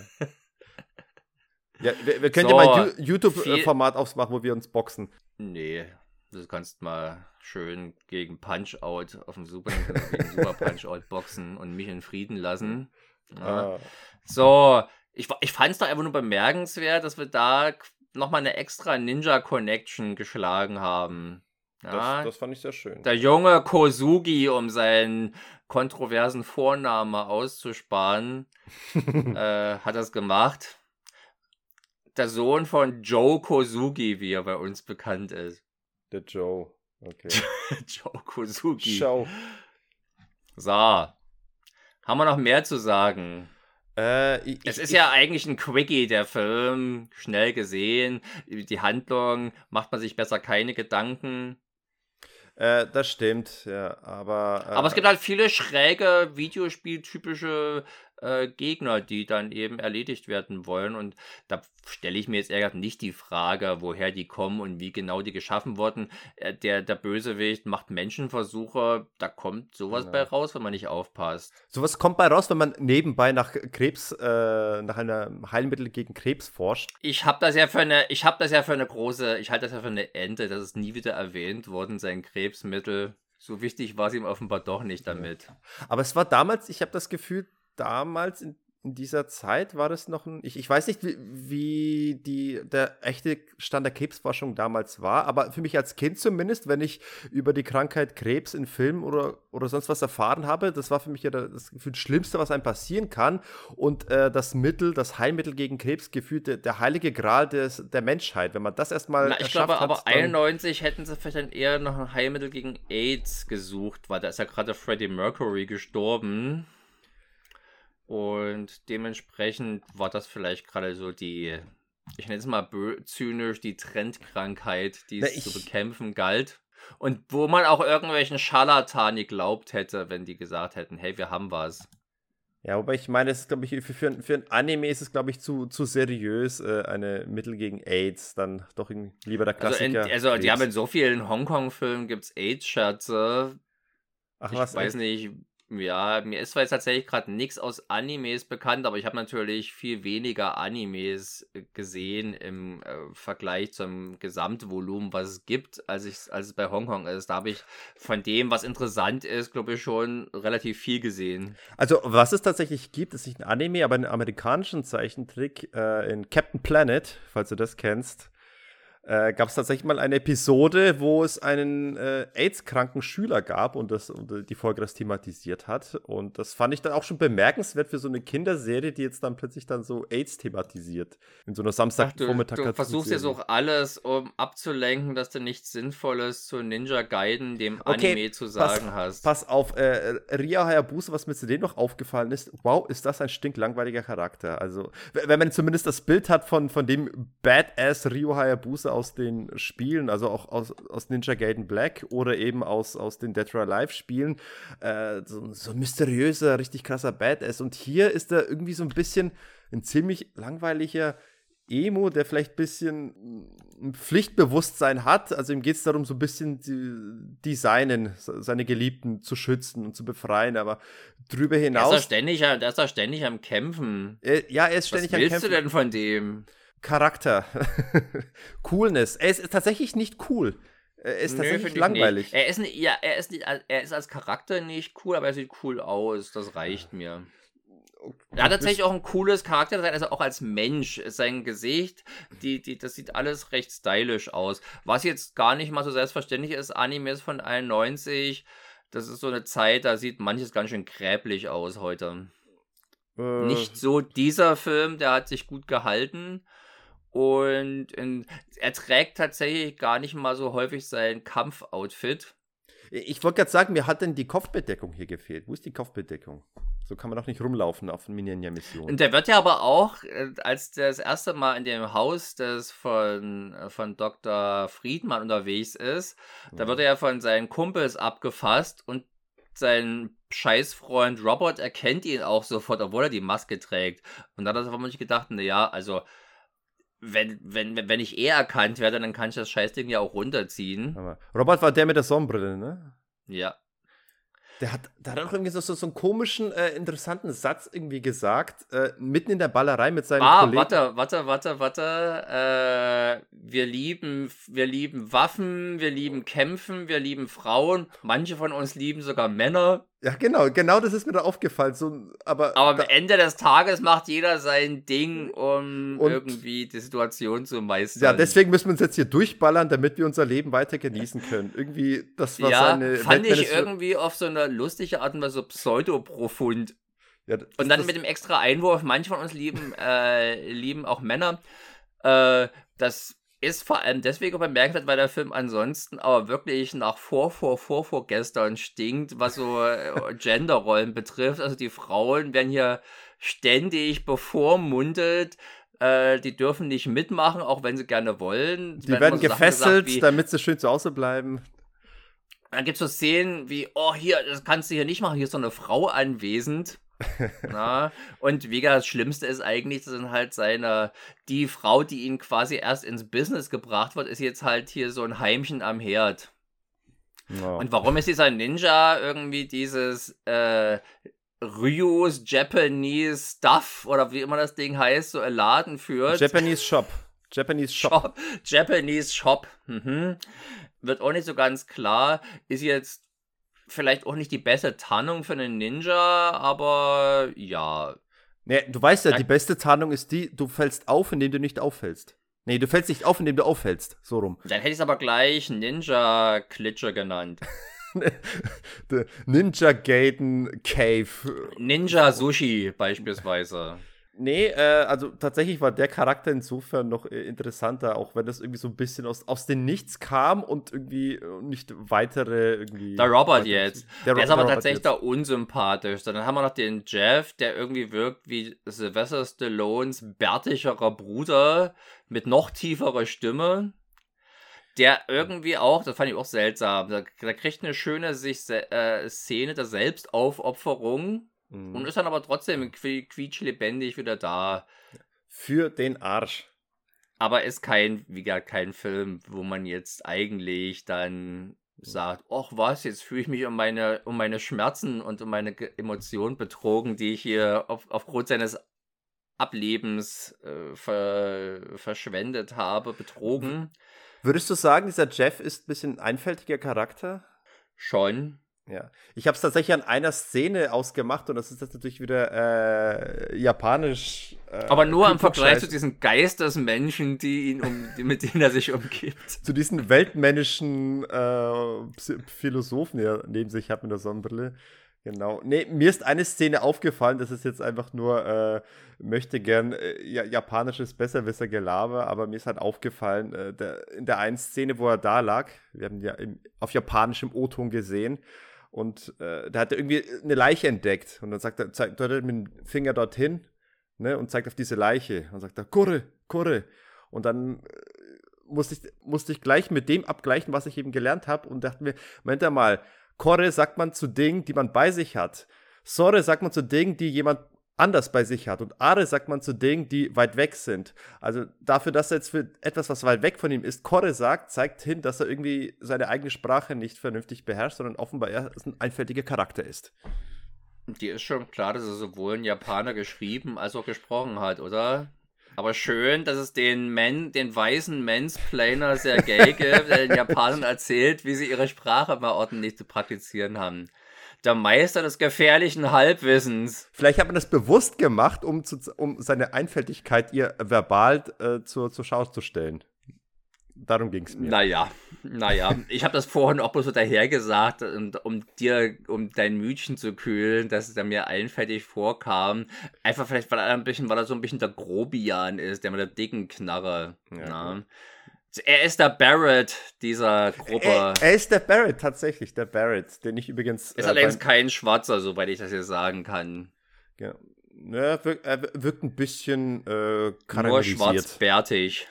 ja wir, wir können So, ja mal ein viel- YouTube-Format aufmachen, wo wir uns boxen. Nee, du kannst mal schön gegen Punch-Out auf dem Super Nintendo gegen Super Punch-Out boxen und mich in Frieden lassen. Ja. Ah. So, ich, ich fand es doch einfach nur bemerkenswert, dass wir da nochmal eine extra Ninja-Connection geschlagen haben. Ja, das, das fand ich sehr schön. Der junge Kosugi, um seinen kontroversen Vornamen auszusparen, äh, hat das gemacht. Der Sohn von Joe Kosugi, wie er bei uns bekannt ist. Der Joe, okay. Joe Kosugi. Joe. So. Haben wir noch mehr zu sagen? Äh, ich, es ist ich, ja eigentlich ein Quickie, der Film. Schnell gesehen. Die Handlung, macht man sich besser keine Gedanken. Äh, das stimmt, ja, aber... Äh, aber es gibt halt viele schräge, Videospieltypische äh, Gegner, die dann eben erledigt werden wollen, und da stelle ich mir jetzt eher nicht die Frage, woher die kommen und wie genau die geschaffen wurden. Äh, der, der Bösewicht macht Menschenversuche, da kommt sowas genau. bei raus, wenn man nicht aufpasst. Sowas kommt bei raus, wenn man nebenbei nach Krebs, äh, nach einem Heilmittel gegen Krebs forscht. Ich habe das ja für eine, ich habe das ja für eine große, ich halte das ja für eine Ente, das ist nie wieder erwähnt worden, sein Krebsmittel. So wichtig war es ihm offenbar doch nicht damit. Aber es war damals, ich habe das Gefühl, damals in, in dieser Zeit war das noch ein, ich, ich weiß nicht, wie, wie die, der echte Stand der Krebsforschung damals war, aber für mich als Kind zumindest, wenn ich über die Krankheit Krebs in Filmen oder, oder sonst was erfahren habe, das war für mich ja das gefühlt Schlimmste, was einem passieren kann, und äh, das Mittel, das Heilmittel gegen Krebs gefühlt der, der heilige Gral des, der Menschheit, wenn man das erstmal Na, ich glaube, aber einundneunzig hätten sie vielleicht dann eher noch ein Heilmittel gegen AIDS gesucht, weil da ist ja gerade Freddie Mercury gestorben. Und dementsprechend war das vielleicht gerade so die, ich nenne es mal bö- zynisch, die Trendkrankheit, die es zu bekämpfen galt. Und wo man auch irgendwelchen Scharlatan geglaubt hätte, wenn die gesagt hätten, hey, wir haben was. Ja, wobei ich meine, es ist, glaube ich, für, für, für ein Anime ist es, glaube ich, zu, zu seriös, äh, eine Mittel gegen AIDS, dann doch lieber der Klassiker. Also, in, also die haben in so vielen Hongkong-Filmen gibt es AIDS-Scherze. Ach, ich was? weiß echt? nicht, ja, mir ist zwar jetzt tatsächlich gerade nichts aus Animes bekannt, aber ich habe natürlich viel weniger Animes gesehen im äh, Vergleich zum Gesamtvolumen, was es gibt, als, ich, als es bei Hongkong ist. Da habe ich von dem, was interessant ist, glaube ich, schon relativ viel gesehen. Also, was es tatsächlich gibt, ist nicht ein Anime, aber einen amerikanischen Zeichentrick äh, in Captain Planet, falls du das kennst. Äh, gab es tatsächlich mal eine Episode, wo es einen äh, AIDS-kranken Schüler gab und, das, und die Folge das thematisiert hat. Und das fand ich dann auch schon bemerkenswert für so eine Kinderserie, die jetzt dann plötzlich dann so AIDS thematisiert. In so einer Samstagvormittag. Du, du versuchst jetzt auch alles, um abzulenken, dass du nichts Sinnvolles zu Ninja Gaiden, dem okay, Anime, zu sagen pass, hast. Pass auf, äh, Ria Hayabusa, was mir zu dem noch aufgefallen ist, wow, ist das ein stinklangweiliger Charakter. Also, wenn man zumindest das Bild hat von, von dem Badass Ryo Hayabusa aus den Spielen, also auch aus, aus Ninja Gaiden Black oder eben aus, aus den Dead or Alive Spielen, äh, so, so ein mysteriöser, richtig krasser Badass. Und hier ist er irgendwie so ein bisschen ein ziemlich langweiliger Emo, der vielleicht ein bisschen ein Pflichtbewusstsein hat. Also ihm geht es darum, so ein bisschen die, Designen, seine Geliebten zu schützen und zu befreien, aber drüber hinaus... Der ist da ständig, der ist da ständig am Kämpfen. Er, ja, er ist ständig am Kämpfen. Was willst du denn von dem? Charakter. Coolness. Er ist tatsächlich nicht cool. Er ist Nö, tatsächlich langweilig. Er ist, nicht, ja, er, ist nicht, er ist als Charakter nicht cool, aber er sieht cool aus. Das reicht mir. Er hat tatsächlich auch ein cooles Charakterdesign, also auch als Mensch. Sein Gesicht, die, die, das sieht alles recht stylisch aus. Was jetzt gar nicht mal so selbstverständlich ist, Animes von einundneunzig, das ist so eine Zeit, da sieht manches ganz schön gräblich aus heute. Äh. Nicht so dieser Film, der hat sich gut gehalten. Und in, er trägt tatsächlich gar nicht mal so häufig sein Kampfoutfit. Ich wollte gerade sagen, mir hat denn die Kopfbedeckung hier gefehlt. Wo ist die Kopfbedeckung? So kann man doch nicht rumlaufen auf Ninja-Missionen. Und der wird ja aber auch, als der das erste Mal in dem Haus des von, von Doktor Friedmann unterwegs ist, ja. Da wird er ja von seinen Kumpels abgefasst und sein Scheißfreund Robert erkennt ihn auch sofort, obwohl er die Maske trägt. Und dann hat er vermutlich gedacht, naja, also Wenn, wenn, wenn ich eh erkannt werde, dann kann ich das Scheißding ja auch runterziehen. Aber Robert war der mit der Sonnenbrille, ne? Ja. Der hat, der hat auch irgendwie so, so, so einen komischen, äh, interessanten Satz irgendwie gesagt, äh, mitten in der Ballerei mit seinen ah, Kollegen. Ah, warte, warte, warte, warte. Äh, wir lieben, wir lieben Waffen, wir lieben Kämpfen, wir lieben Frauen. Manche von uns lieben sogar Männer. Ja, genau, genau das ist mir da aufgefallen. So, aber Aber am da, Ende des Tages macht jeder sein Ding, um und irgendwie die Situation zu meistern. ja, deswegen müssen wir uns jetzt hier durchballern, damit wir unser Leben weiter genießen können. Irgendwie, das war Ja, seine fand ich Weltmännische- irgendwie auf so eine lustige Art und Weise so pseudoprofund. Ja, das, Und dann das, mit dem extra Einwurf, manche von uns lieben, äh, lieben auch Männer. Äh, das ist vor allem deswegen bemerkenswert, weil der Film ansonsten aber wirklich nach vor, vor, vor, vorgestern stinkt, was so äh, Genderrollen betrifft. Also die Frauen werden hier ständig bevormundet. Äh, die dürfen nicht mitmachen, auch wenn sie gerne wollen. Es die werden immer so Sachen gefesselt, gesagt wie, damit sie schön zu Hause bleiben. dann gibt es so Szenen wie, oh, hier, das kannst du hier nicht machen, hier ist so eine Frau anwesend. Na, und wie gesagt, das Schlimmste ist eigentlich, das sind halt seine, die Frau, die ihn quasi erst ins Business gebracht wird, ist jetzt halt hier so ein Heimchen am Herd. Ja. Und warum ist dieser Ninja irgendwie dieses äh, Ryu's Japanese Stuff oder wie immer das Ding heißt, so ein Laden führt? Japanese Shop. Japanese Shop. Shop. Japanese Shop. Mhm. Wird auch nicht so ganz klar. Ist jetzt vielleicht auch nicht die beste Tarnung für einen Ninja, aber ja. Nee, du weißt ja, Ja. die beste Tarnung ist die, du fällst auf, indem du nicht auffällst. Nee, du fällst nicht auf, indem du auffällst. So rum. Dann hätte ich es aber gleich Ninja-Klitsche genannt. The Ninja Gaiden Cave. Ninja-Sushi beispielsweise. Nee, äh, also tatsächlich war der Charakter insofern noch äh, interessanter, auch wenn das irgendwie so ein bisschen aus, aus dem Nichts kam und irgendwie äh, nicht weitere irgendwie. Der Robert weitere- jetzt. Der, Der ist der aber Robert tatsächlich jetzt. der unsympathischste. Dann haben wir noch den Jeff, der irgendwie wirkt wie Sylvester Stallones bärtigerer Bruder mit noch tieferer Stimme. Der irgendwie auch, das fand ich auch seltsam, der, der kriegt eine schöne sich, äh, Szene der Selbstaufopferung Mhm. und ist dann aber trotzdem qui- quietschlebendig wieder da. Für den Arsch. Aber ist kein, wie gesagt, kein Film, wo man jetzt eigentlich dann sagt, ach was, jetzt fühle ich mich um meine, um meine Schmerzen und um meine Ge- Emotionen betrogen, die ich hier auf, aufgrund seines Ablebens äh, ver, verschwendet habe, betrogen. Würdest du sagen, dieser Jeff ist ein bisschen ein einfältiger Charakter? Schon. Ja. Ich habe es tatsächlich an einer Szene ausgemacht und das ist jetzt natürlich wieder äh, japanisch. Äh, Aber nur im Vergleich zu Klugscheiß- diesen Geistesmenschen, die ihn um, die, mit denen er sich umgibt. zu diesen weltmännischen äh, Psy- Philosophen, die er neben sich hat mit der Sonnenbrille. Genau. Nee, mir ist eine Szene aufgefallen, das ist jetzt einfach nur, äh, möchte gern äh, ja, japanisches Besserwisser-Gelaber, aber mir ist halt aufgefallen, äh, der, in der einen Szene, wo er da lag, wir haben ihn ja im, auf japanischem O-Ton gesehen, und äh, da hat er irgendwie eine Leiche entdeckt. Und dann sagt er, zeigt er mit dem Finger dorthin, ne, und zeigt auf diese Leiche. Und sagt er, Kurre, Kurre. Und dann äh, musste, ich, musste ich gleich mit dem abgleichen, was ich eben gelernt habe, und dachte mir, Moment mal, Korre sagt man zu Dingen, die man bei sich hat. Sorre sagt man zu Dingen, die jemand anders bei sich hat. Und Are sagt man zu Dingen, die weit weg sind. Also dafür, dass er jetzt für etwas, was weit weg von ihm ist, Korre sagt, zeigt hin, dass er irgendwie seine eigene Sprache nicht vernünftig beherrscht, sondern offenbar er ein einfältiger Charakter ist. Dir ist schon klar, dass er sowohl ein Japaner geschrieben als auch gesprochen hat, oder? Aber schön, dass es den Men, den weißen Mansplainer Sergei gibt, der den Japanern erzählt, wie sie ihre Sprache mal ordentlich zu praktizieren haben. Der Meister des gefährlichen Halbwissens. Vielleicht hat man das bewusst gemacht, um, zu, um seine Einfältigkeit ihr verbal äh, zur, zur Schau zu stellen. Darum ging es mir. Naja, naja. Ich habe das vorhin auch bloß so dahergesagt, und, um dir, um dein Mütchen zu kühlen, dass es mir einfältig vorkam. Einfach vielleicht, weil er ein bisschen, weil er so ein bisschen der Grobian ist, der mit der dicken Knarre. Ja, Na. Er ist der Barrett dieser Gruppe. Er, er ist der Barrett, tatsächlich, der Barrett, den ich übrigens. Ist äh, allerdings beim- kein Schwarzer, soweit ich das jetzt sagen kann. Ja, er wirkt, er wirkt ein bisschen äh, Nur karamellisiert. schwarzbärtig.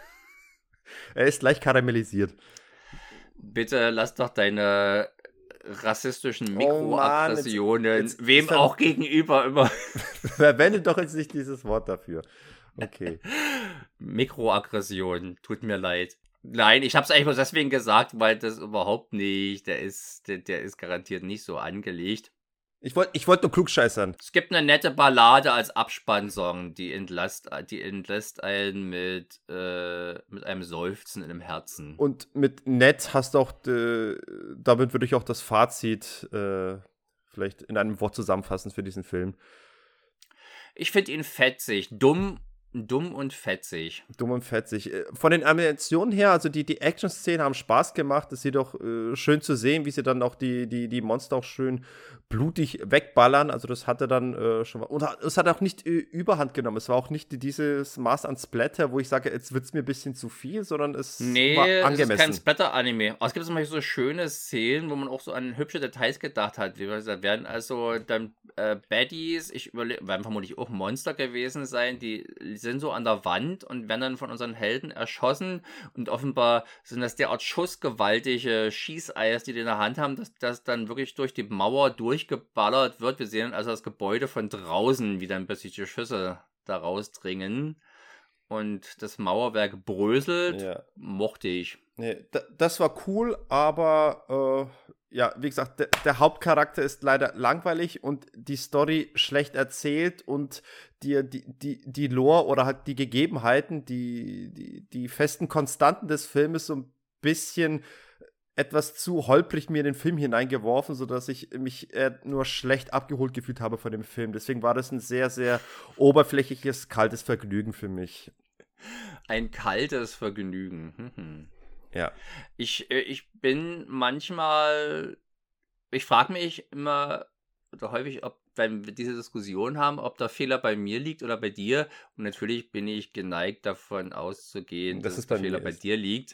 Er ist leicht karamellisiert. Bitte lass doch deine rassistischen Oh Mann, Mikroaggressionen, jetzt- jetzt- wem jetzt- auch gegenüber immer. Verwende doch jetzt nicht dieses Wort dafür. Okay. Mikroaggression, tut mir leid. Nein, ich habe es eigentlich nur deswegen gesagt, weil das überhaupt nicht, der ist, der, der ist garantiert nicht so angelegt. Ich wollte ich wollt nur klugscheißern. Es gibt eine nette Ballade als Abspannsong, die entlässt, die entlässt einen mit, äh, mit einem Seufzen in dem Herzen. Und mit nett hast du auch, äh, damit würde ich auch das Fazit äh, vielleicht in einem Wort zusammenfassen für diesen Film? Ich finde ihn fetzig, dumm, dumm und fetzig. Dumm und fetzig. Von den Animationen her, also die, die Action-Szenen haben Spaß gemacht. Es ist doch äh, schön zu sehen, wie sie dann auch die, die, die Monster auch schön blutig wegballern. Also das hatte dann äh, schon mal. Und es hat auch nicht äh, Überhand genommen. Es war auch nicht dieses Maß an Splatter, wo ich sage, jetzt wird es mir ein bisschen zu viel, sondern es nee, war angemessen. Nee, es ist kein Splatter-Anime. Aber es gibt zum Beispiel so schöne Szenen, wo man auch so an hübsche Details gedacht hat. Wie gesagt, werden also dann äh, Baddies, ich überlege, werden vermutlich auch Monster gewesen sein, die sind so an der Wand und werden dann von unseren Helden erschossen. Und offenbar sind das derart schussgewaltige Schießeis, die die in der Hand haben, dass das dann wirklich durch die Mauer durchgeballert wird. Wir sehen also das Gebäude von draußen, wie dann plötzlich die Schüsse da rausdringen. Und das Mauerwerk bröselt. Ja. Mochte ich. Nee, d- das war cool, aber äh, ja, wie gesagt, d- der Hauptcharakter ist leider langweilig und die Story schlecht erzählt und die, die, die, die Lore oder halt die Gegebenheiten, die, die, die festen Konstanten des Filmes so ein bisschen etwas zu holprig mir in den Film hineingeworfen, sodass ich mich äh, nur schlecht abgeholt gefühlt habe von dem Film. Deswegen war das ein sehr, sehr oberflächliches, kaltes Vergnügen für mich. Ein kaltes Vergnügen. Mhm. Ja. Ich, ich bin manchmal, ich frage mich immer oder häufig, ob, wenn wir diese Diskussion haben, ob der Fehler bei mir liegt oder bei dir. Und natürlich bin ich geneigt davon auszugehen, das dass ist der bei Fehler mir bei ist. dir liegt.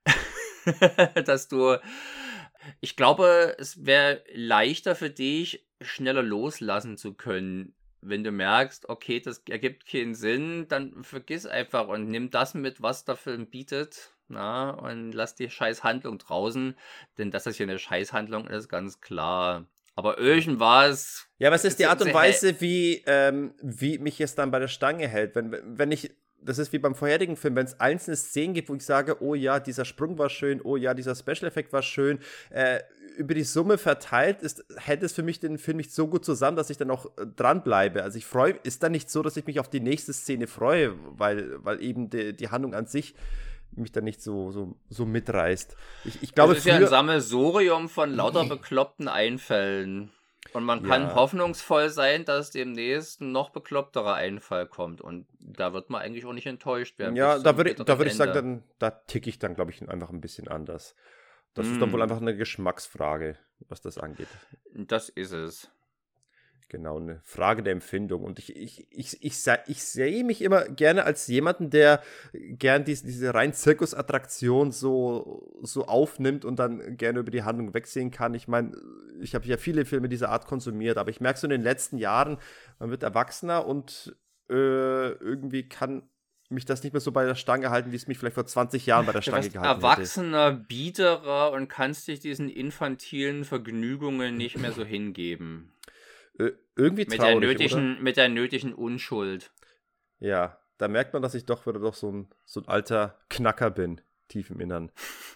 Dass du, ich glaube, es wäre leichter für dich, schneller loslassen zu können. Wenn du merkst, okay, das ergibt keinen Sinn, dann vergiss einfach und nimm das mit, was der Film bietet. Na, und lass die Scheißhandlung draußen, denn dass das hier eine Scheißhandlung ist, ganz klar. Aber irgendwas. Ja, aber es ist die Art und Weise, wie, ähm, wie mich es dann bei der Stange hält. Wenn, wenn ich, das ist wie beim vorherigen Film, wenn es einzelne Szenen gibt, wo ich sage, oh ja, dieser Sprung war schön, oh ja, dieser Special-Effekt war schön, äh, über die Summe verteilt ist, hält es für mich den Film nicht so gut zusammen, dass ich dann auch äh, dranbleibe. Also ich freue, ist dann nicht so, dass ich mich auf die nächste Szene freue, weil, weil eben die, die Handlung an sich mich dann nicht so, so, so mitreißt. Ich, ich glaube, das ist ja ein Sammelsurium von lauter bekloppten Einfällen. Und man kann ja hoffnungsvoll sein, dass demnächst ein noch bekloppterer Einfall kommt. Und da wird man eigentlich auch nicht enttäuscht werden. Ja, da würde da würd ich sagen, dann, da ticke ich dann, glaube ich, einfach ein bisschen anders. Das mm. ist dann wohl einfach eine Geschmacksfrage, was das angeht. Das ist es. Genau, eine Frage der Empfindung. Und ich, ich, ich, ich, ich sehe mich immer gerne als jemanden, der gern diese, diese rein Zirkusattraktion so, so aufnimmt und dann gerne über die Handlung wegsehen kann. Ich meine, ich habe ja viele Filme dieser Art konsumiert, aber ich merke so in den letzten Jahren, man wird erwachsener und äh, irgendwie kann mich das nicht mehr so bei der Stange halten, wie es mich vielleicht vor zwanzig Jahren bei der Stange gehalten hätte. Du bist erwachsener, biederer und kannst dich diesen infantilen Vergnügungen nicht mehr so hingeben. Äh, irgendwie mit traurig, der nötigen, oder? Mit der nötigen Unschuld. Ja, da merkt man, dass ich doch wieder doch so ein, so ein alter Knacker bin, tief im Innern.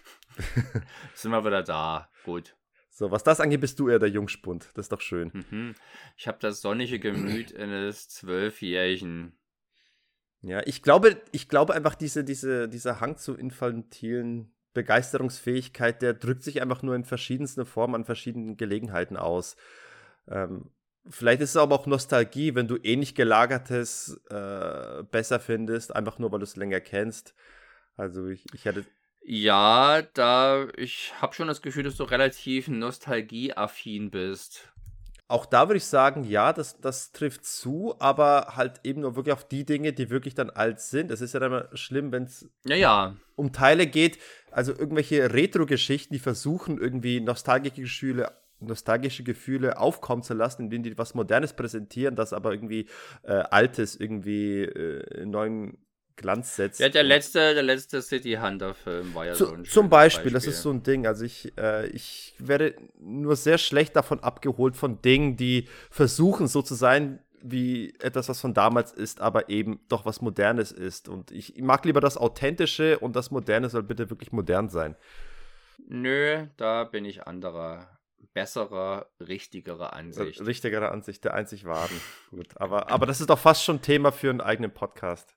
Sind wir wieder da, gut. So, was das angeht, bist du eher der Jungspund. Das ist doch schön. Mhm. Ich habe das sonnige Gemüt eines Zwölfjährigen. Ja, ich glaube, ich glaube einfach, diese, diese, dieser Hang zu infantilen Begeisterungsfähigkeit, der drückt sich einfach nur in verschiedensten Formen an verschiedenen Gelegenheiten aus. Ähm, vielleicht ist es aber auch Nostalgie, wenn du ähnlich Gelagertes äh, besser findest, einfach nur, weil du es länger kennst. Also ich, ich hätte... Ja, da, ich habe schon das Gefühl, dass du relativ nostalgieaffin bist. Auch da würde ich sagen, ja, das, das trifft zu, aber halt eben nur wirklich auf die Dinge, die wirklich dann alt sind. Es ist ja dann immer schlimm, wenn es ja, ja. um Teile geht, also irgendwelche Retro-Geschichten, die versuchen irgendwie nostalgische Gefühle, nostalgische Gefühle aufkommen zu lassen, indem die was Modernes präsentieren, das aber irgendwie äh, Altes irgendwie äh, in neuen Glanz setzt. Ja, der letzte, der letzte City Hunter-Film war ja zu, so ein Zum Beispiel, Beispiel, das ist so ein Ding. Also ich, äh, ich werde nur sehr schlecht davon abgeholt von Dingen, die versuchen so zu sein, wie etwas, was von damals ist, aber eben doch was Modernes ist. Und ich mag lieber das Authentische und das Moderne soll bitte wirklich modern sein. Nö, da bin ich anderer, besserer, richtigerer Ansicht. Richtigere Ansicht, der einzig wahren. Gut, aber, aber das ist doch fast schon Thema für einen eigenen Podcast.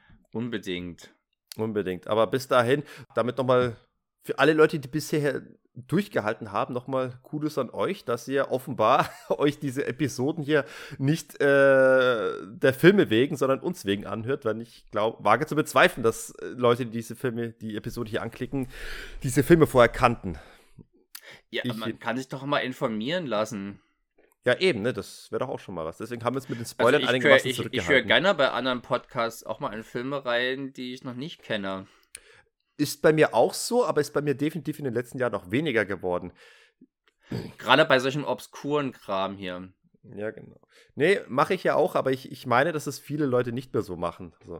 Unbedingt. Unbedingt. Aber bis dahin, damit nochmal für alle Leute, die bisher durchgehalten haben. Nochmal Kudos an euch, dass ihr offenbar euch diese Episoden hier nicht äh, der Filme wegen, sondern uns wegen anhört, weil ich glaube, wage zu bezweifeln, dass Leute, die diese Filme, die Episode hier anklicken, diese Filme vorher kannten. Ja, ich, man kann sich doch mal informieren lassen. Ja, eben, ne? Das wäre doch auch schon mal was. Deswegen haben wir uns mit den Spoilern also einigermaßen ich, zurückgehalten. Ich höre gerne bei anderen Podcasts auch mal in Filme rein, die ich noch nicht kenne. Ist bei mir auch so, aber ist bei mir definitiv in den letzten Jahren noch weniger geworden. Gerade bei solchem obskuren Kram hier. Ja, genau. Nee, mache ich ja auch, aber ich, ich meine, dass es viele Leute nicht mehr so machen. So.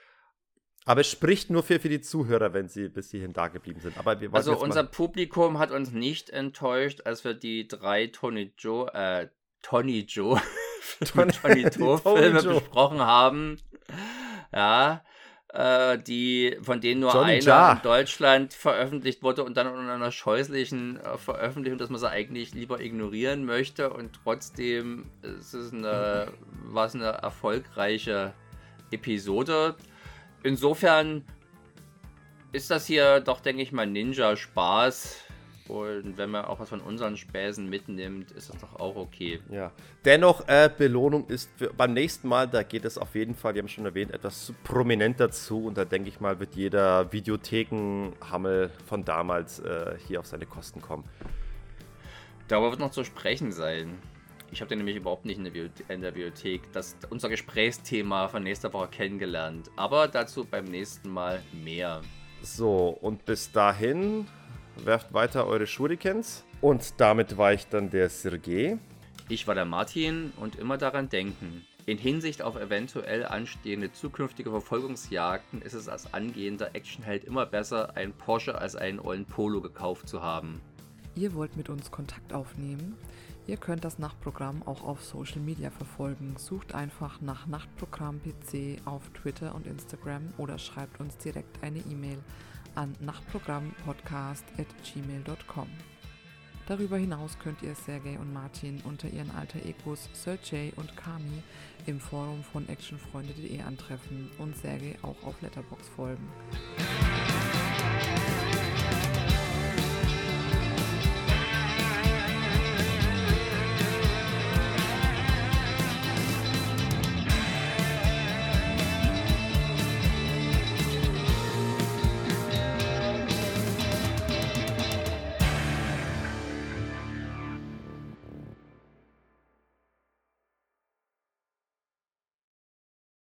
Aber es spricht nur für, für die Zuhörer, wenn sie bis hierhin da geblieben sind. Aber wir also jetzt unser mal Publikum hat uns nicht enttäuscht, als wir die drei Tony Joe, äh, Tony Joe, Tony, Tony Joe Filme Joe. besprochen haben. Ja, äh, die, von denen nur Johnny einer Ja. in Deutschland veröffentlicht wurde und dann in einer scheußlichen äh, Veröffentlichung, dass man sie eigentlich lieber ignorieren möchte, und trotzdem ist es eine, war es eine erfolgreiche Episode. Insofern ist das hier doch, denke ich mal, Ninja-Spaß. Und wenn man auch was von unseren Späßen mitnimmt, ist das doch auch okay. Ja. Dennoch, äh, Belohnung ist für, beim nächsten Mal, da geht es auf jeden Fall, wir haben schon erwähnt, etwas prominent dazu. Und da denke ich mal, wird jeder Videothekenhammel von damals äh, hier auf seine Kosten kommen. Darüber wird noch zu sprechen sein. Ich habe den nämlich überhaupt nicht in der, Bibliothek, in der Bibliothek das, unser Gesprächsthema von nächster Woche kennengelernt. Aber dazu beim nächsten Mal mehr. So, und bis dahin werft weiter eure Shurikens. Und damit war ich dann der Sergej. Ich war der Martin, und immer daran denken: In Hinsicht auf eventuell anstehende zukünftige Verfolgungsjagden ist es als angehender Actionheld immer besser, einen Porsche als einen ollen Polo gekauft zu haben. Ihr wollt mit uns Kontakt aufnehmen? Ihr könnt das Nachtprogramm auch auf Social Media verfolgen. Sucht einfach nach Nachtprogramm P C auf Twitter und Instagram oder schreibt uns direkt eine E-Mail an nachtprogrammpodcast at gmail dot com. Darüber hinaus könnt ihr Sergej und Martin unter ihren Alter Egos Sergej und Kami im Forum von actionfreunde punkt de antreffen und Sergej auch auf Letterboxd folgen.